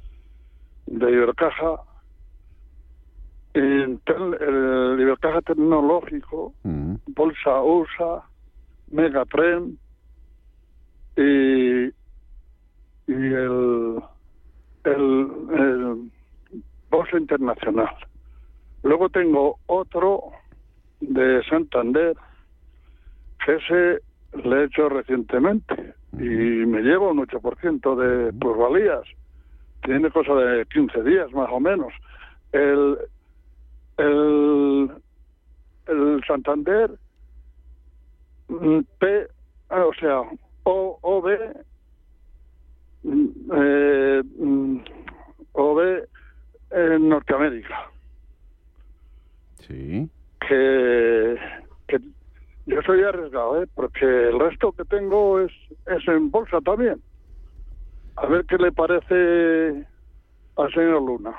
de Ibercaja, el, el Ibercaja Tecnológico, mm. Bolsa U S A, Megatrend y, y el, el, el Bolsa Internacional. Luego tengo otro de Santander, que ese le he hecho recientemente y me llevo un ocho por ciento de plusvalías. tiene cosa de quince días más o menos. El, el, el Santander P, o sea, O, OB, eh, OB en Norteamérica. Sí. Que, que yo soy arriesgado, ¿eh? Porque el resto que tengo es, es en bolsa también. A ver qué le parece al señor Luna.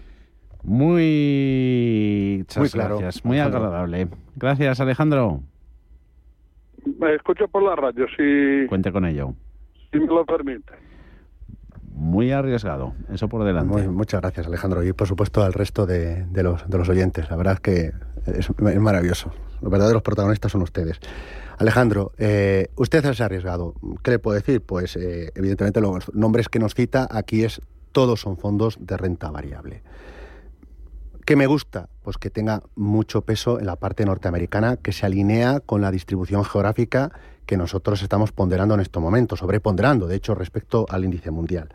Muy, Muy claro, gracias, muy Alejandro. agradable. Gracias, Alejandro. Me escucho por la radio, si, Cuente con ello. si me lo permite. Muy arriesgado, eso por delante. Muy, muchas gracias, Alejandro, y por supuesto al resto de, de, los, de los oyentes. La verdad es que es, es maravilloso. Los verdaderos protagonistas son ustedes. Alejandro, eh, usted es arriesgado. ¿Qué le puedo decir? Pues eh, evidentemente los nombres que nos cita aquí es todos son fondos de renta variable. ¿Qué me gusta? Pues que tenga mucho peso en la parte norteamericana, que se alinea con la distribución geográfica que nosotros estamos ponderando en estos momentos, sobreponderando, de hecho, respecto al índice mundial.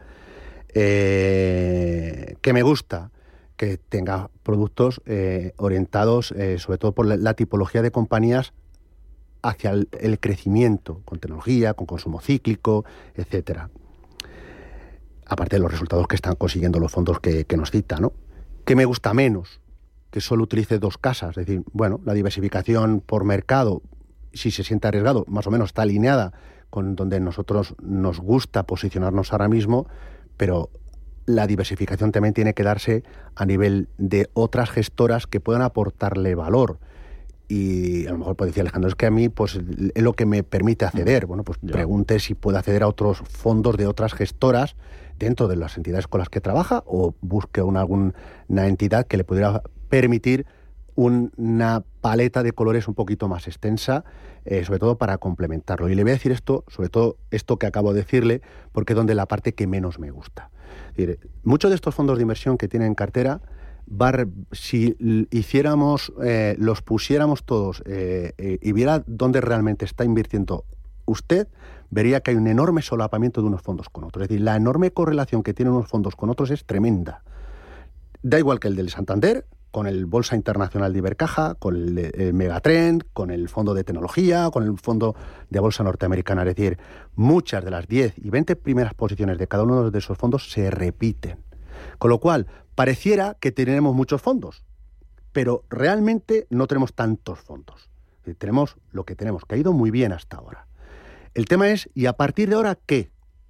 Eh, ¿Qué me gusta? Que tenga productos eh, orientados, eh, sobre todo por la, la tipología de compañías, hacia el, el crecimiento, con tecnología, con consumo cíclico, etcétera. Aparte de los resultados que están consiguiendo los fondos que, que nos cita, ¿no? ¿Qué me gusta menos? Que solo utilice dos casas. Es decir, bueno, la diversificación por mercado, si se siente arriesgado, más o menos está alineada con donde nosotros nos gusta posicionarnos ahora mismo, pero la diversificación también tiene que darse a nivel de otras gestoras que puedan aportarle valor. Y a lo mejor puede decir Alejandro, es que a mí pues es lo que me permite acceder. Bueno, pues ya. Pregunte si puede acceder a otros fondos de otras gestoras dentro de las entidades con las que trabaja, o busque una, alguna entidad que le pudiera permitir un, una paleta de colores un poquito más extensa, eh, sobre todo para complementarlo. Y le voy a decir esto, sobre todo esto que acabo de decirle, porque es donde la parte que menos me gusta. Es decir, muchos de estos fondos de inversión que tienen en cartera, va, si hiciéramos, eh, los pusiéramos todos eh, eh, y viera dónde realmente está invirtiendo usted, vería que hay un enorme solapamiento de unos fondos con otros. Es decir, la enorme correlación que tienen unos fondos con otros es tremenda. Da igual que el del Santander, con el Bolsa Internacional de Ibercaja, con el, el Megatrend, con el fondo de tecnología, con el fondo de Bolsa Norteamericana. Es decir, muchas de las diez y veinte primeras posiciones de cada uno de esos fondos se repiten. Con lo cual, pareciera que tenemos muchos fondos, pero realmente no tenemos tantos fondos. Es decir, tenemos lo que tenemos, que ha ido muy bien hasta ahora. El tema es, ¿y a partir de ahora qué?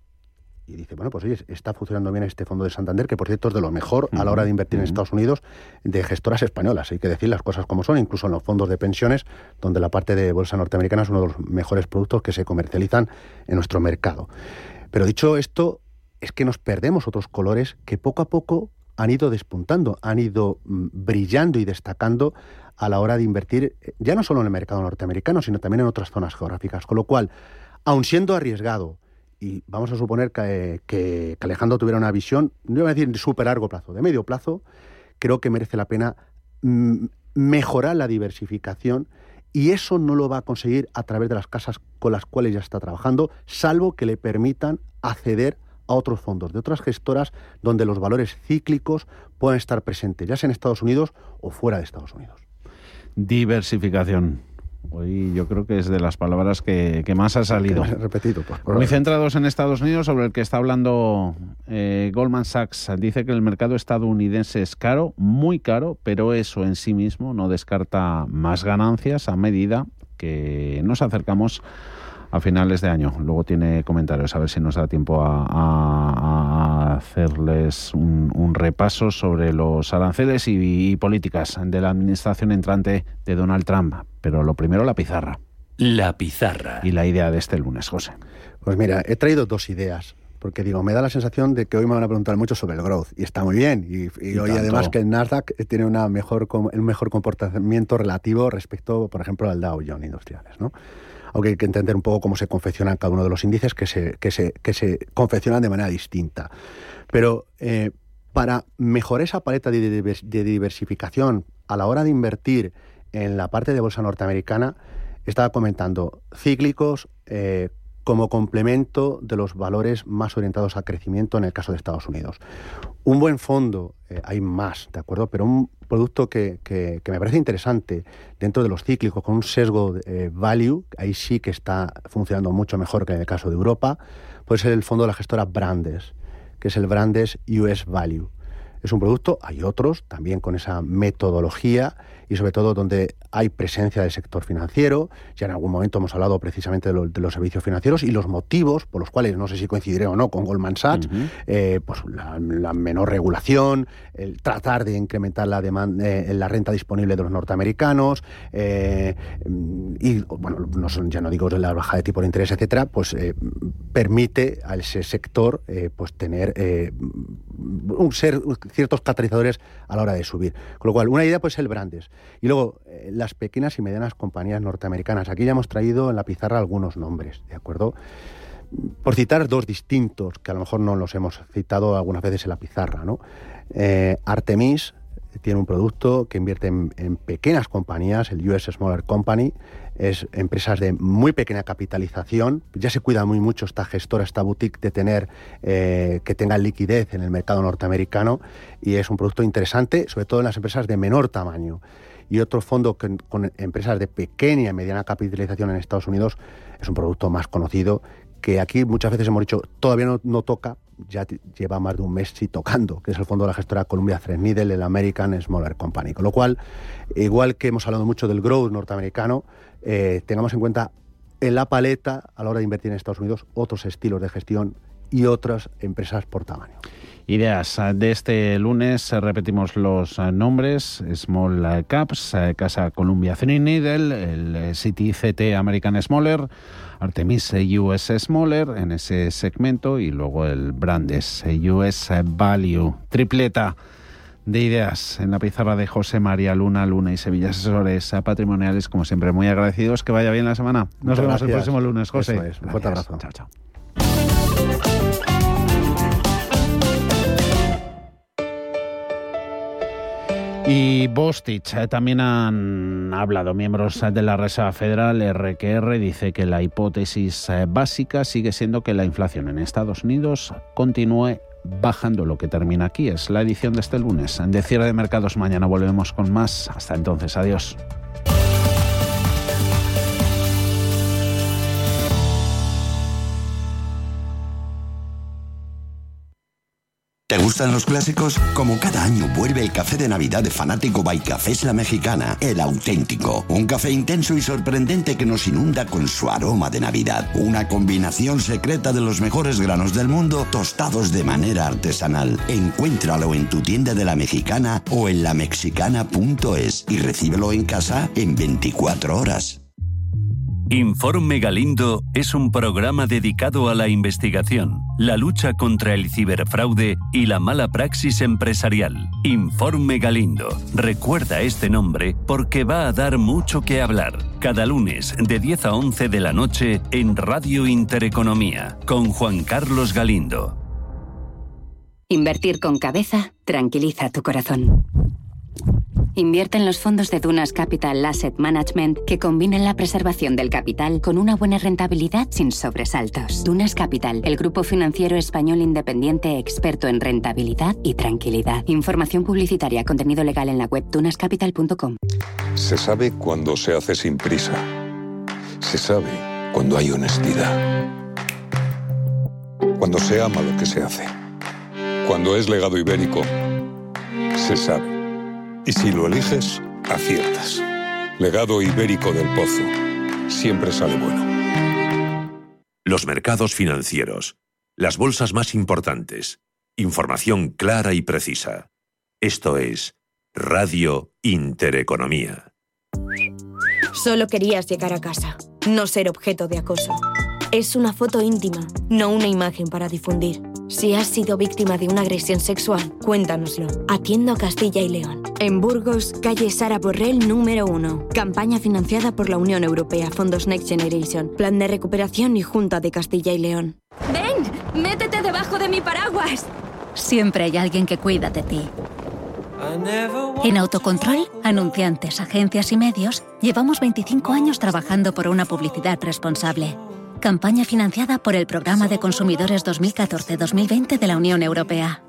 Y dice, bueno, pues oye, está funcionando bien este fondo de Santander, que por cierto es de lo mejor a la hora de invertir en Estados Unidos de gestoras españolas. Hay que decir las cosas como son, incluso en los fondos de pensiones, donde la parte de bolsa norteamericana es uno de los mejores productos que se comercializan en nuestro mercado. Pero dicho esto, es que nos perdemos otros colores que poco a poco han ido despuntando, han ido mm, brillando y destacando a la hora de invertir, ya no solo en el mercado norteamericano, sino también en otras zonas geográficas. Con lo cual, aun siendo arriesgado, y vamos a suponer que, que, que Alejandro tuviera una visión, no voy a decir de súper largo plazo, de medio plazo, creo que merece la pena mm, mejorar la diversificación, y eso no lo va a conseguir a través de las casas con las cuales ya está trabajando, salvo que le permitan acceder a otros fondos de otras gestoras donde los valores cíclicos puedan estar presentes, ya sea en Estados Unidos o fuera de Estados Unidos. Diversificación. Hoy yo creo que es de las palabras que, que más ha salido. Repetido, pues, muy centrados en Estados Unidos, sobre el que está hablando eh, Goldman Sachs. Dice que el mercado estadounidense es caro, muy caro, pero eso en sí mismo no descarta más ganancias a medida que nos acercamos a finales de año. Luego tiene comentarios, a ver si nos da tiempo a, a, a hacerles un, un repaso sobre los aranceles y, y políticas de la administración entrante de Donald Trump. Pero lo primero, la pizarra. La pizarra. Y la idea de este lunes, José. Pues mira, he traído dos ideas, porque digo, me da la sensación de que hoy me van a preguntar mucho sobre el growth, y está muy bien, y, y, y hoy tanto. Además que el Nasdaq tiene una mejor, un mejor comportamiento relativo respecto, por ejemplo, al Dow Jones Industriales, ¿no? Aunque hay que entender un poco cómo se confeccionan cada uno de los índices, que se, que se, que se confeccionan de manera distinta. Pero eh, para mejorar esa paleta de, de, de diversificación a la hora de invertir en la parte de bolsa norteamericana, estaba comentando cíclicos, eh, como complemento de los valores más orientados a crecimiento en el caso de Estados Unidos. Un buen fondo, eh, hay más, ¿de acuerdo? Pero un producto que, que, que me parece interesante dentro de los cíclicos, con un sesgo de eh, value, ahí sí que está funcionando mucho mejor que en el caso de Europa, puede ser el fondo de la gestora Brandes, que es el Brandes U S Value. Es un producto, hay otros también con esa metodología y sobre todo donde hay presencia del sector financiero. Ya en algún momento hemos hablado precisamente de, lo, de los servicios financieros y los motivos por los cuales, no sé si coincidiré o no con Goldman Sachs, uh-huh. eh, pues la, la menor regulación, el tratar de incrementar la demanda, eh, la renta disponible de los norteamericanos eh, y, bueno, no son, ya no digo la bajada de tipo de interés, etcétera, pues eh, permite a ese sector eh, pues tener eh, un ser ciertos catalizadores a la hora de subir. Con lo cual, una idea pues es el Brandes. Y luego, eh, las pequeñas y medianas compañías norteamericanas. Aquí ya hemos traído en la pizarra algunos nombres, ¿de acuerdo? Por citar dos distintos, que a lo mejor no los hemos citado algunas veces en la pizarra, ¿no? Eh, Artemis tiene un producto que invierte en, en pequeñas compañías, el U S Smaller Company, es empresas de muy pequeña capitalización. Ya se cuida muy mucho esta gestora, esta boutique, de tener eh, que tenga liquidez en el mercado norteamericano, y es un producto interesante, sobre todo en las empresas de menor tamaño. Y otro fondo que, con empresas de pequeña y mediana capitalización en Estados Unidos, es un producto más conocido, que aquí muchas veces hemos dicho todavía no, no toca, ya t- lleva más de un mes sí tocando, que es el fondo de la gestora Columbia Threadneedle, el American Smaller Company. Con lo cual, igual que hemos hablado mucho del growth norteamericano, eh, tengamos en cuenta en la paleta, a la hora de invertir en Estados Unidos, otros estilos de gestión y otras empresas por tamaño. Ideas de este lunes, repetimos los nombres: Small Caps, Casa Columbia Threadneedle, el Citi C T American Smaller, Artemis U S Smaller en ese segmento, y luego el Brandes U S Value. Tripleta de ideas en la pizarra de José María Luna, Luna y Sevilla, asesores patrimoniales, como siempre, muy agradecidos. Que vaya bien la semana. Nos Muchas vemos gracias. el próximo lunes, José. Eso es. Un fuerte abrazo. Chao, chao. Y Bostich, eh, también han hablado miembros de la Reserva Federal. R Q R dice que la hipótesis eh, básica sigue siendo que la inflación en Estados Unidos continúe bajando. Lo que termina aquí es la edición de este lunes. De cierre de mercados, mañana volvemos con más. Hasta entonces, adiós. ¿Te gustan los clásicos? Como cada año vuelve el café de Navidad de Fanático by Cafés La Mexicana, el auténtico. Un café intenso y sorprendente que nos inunda con su aroma de Navidad. Una combinación secreta de los mejores granos del mundo, tostados de manera artesanal. Encuéntralo en tu tienda de La Mexicana o en la mexicana punto es y recíbelo en casa en veinticuatro horas. Informe Galindo es un programa dedicado a la investigación, la lucha contra el ciberfraude y la mala praxis empresarial. Informe Galindo. Recuerda este nombre porque va a dar mucho que hablar. Cada lunes de diez a once de la noche en Radio Intereconomía con Juan Carlos Galindo. Invertir con cabeza tranquiliza tu corazón. Invierte en los fondos de Dunas Capital Asset Management que combinen la preservación del capital con una buena rentabilidad sin sobresaltos. Dunas Capital, el grupo financiero español independiente experto en rentabilidad y tranquilidad. Información publicitaria, contenido legal en la web dunas capital punto com. Se sabe cuando se hace sin prisa. Se sabe cuando hay honestidad. Cuando se ama lo que se hace. Cuando es legado ibérico, se sabe. Y si lo eliges, aciertas. Legado ibérico del Pozo. Siempre sale bueno. Los mercados financieros. Las bolsas más importantes. Información clara y precisa. Esto es Radio Intereconomía. Solo querías llegar a casa, no ser objeto de acoso. Es una foto íntima, no una imagen para difundir. Si has sido víctima de una agresión sexual, cuéntanoslo. Atiendo a Castilla y León. En Burgos, calle Sara Borrell número uno. Campaña financiada por la Unión Europea, Fondos Next Generation, Plan de Recuperación y Junta de Castilla y León. ¡Ven! ¡Métete debajo de mi paraguas! Siempre hay alguien que cuida de ti. En Autocontrol, anunciantes, agencias y medios, llevamos veinticinco años trabajando por una publicidad responsable. Campaña financiada por el Programa de Consumidores dos mil catorce dos mil veinte de la Unión Europea.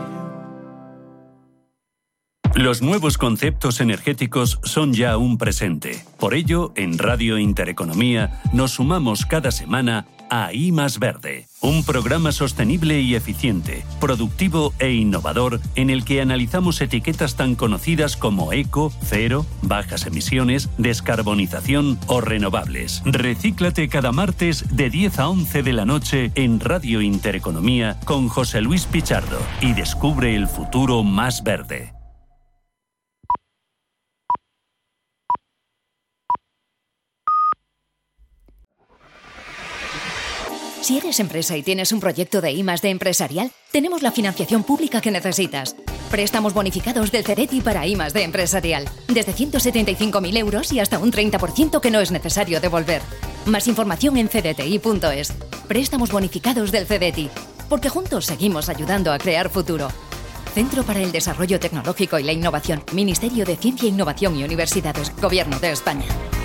Los nuevos conceptos energéticos son ya un presente. Por ello, en Radio Intereconomía nos sumamos cada semana a I más Verde, un programa sostenible y eficiente, productivo e innovador en el que analizamos etiquetas tan conocidas como eco, cero, bajas emisiones, descarbonización o renovables. Recíclate cada martes de diez a once de la noche en Radio Intereconomía con José Luis Pichardo y descubre el futuro más verde. Si eres empresa y tienes un proyecto de I más D empresarial, tenemos la financiación pública que necesitas. Préstamos bonificados del CEDETI para I más D empresarial. Desde ciento setenta y cinco mil euros y hasta un treinta por ciento que no es necesario devolver. Más información en c d t i punto es. Préstamos bonificados del CEDETI. Porque juntos seguimos ayudando a crear futuro. Centro para el Desarrollo Tecnológico y la Innovación. Ministerio de Ciencia, Innovación y Universidades. Gobierno de España.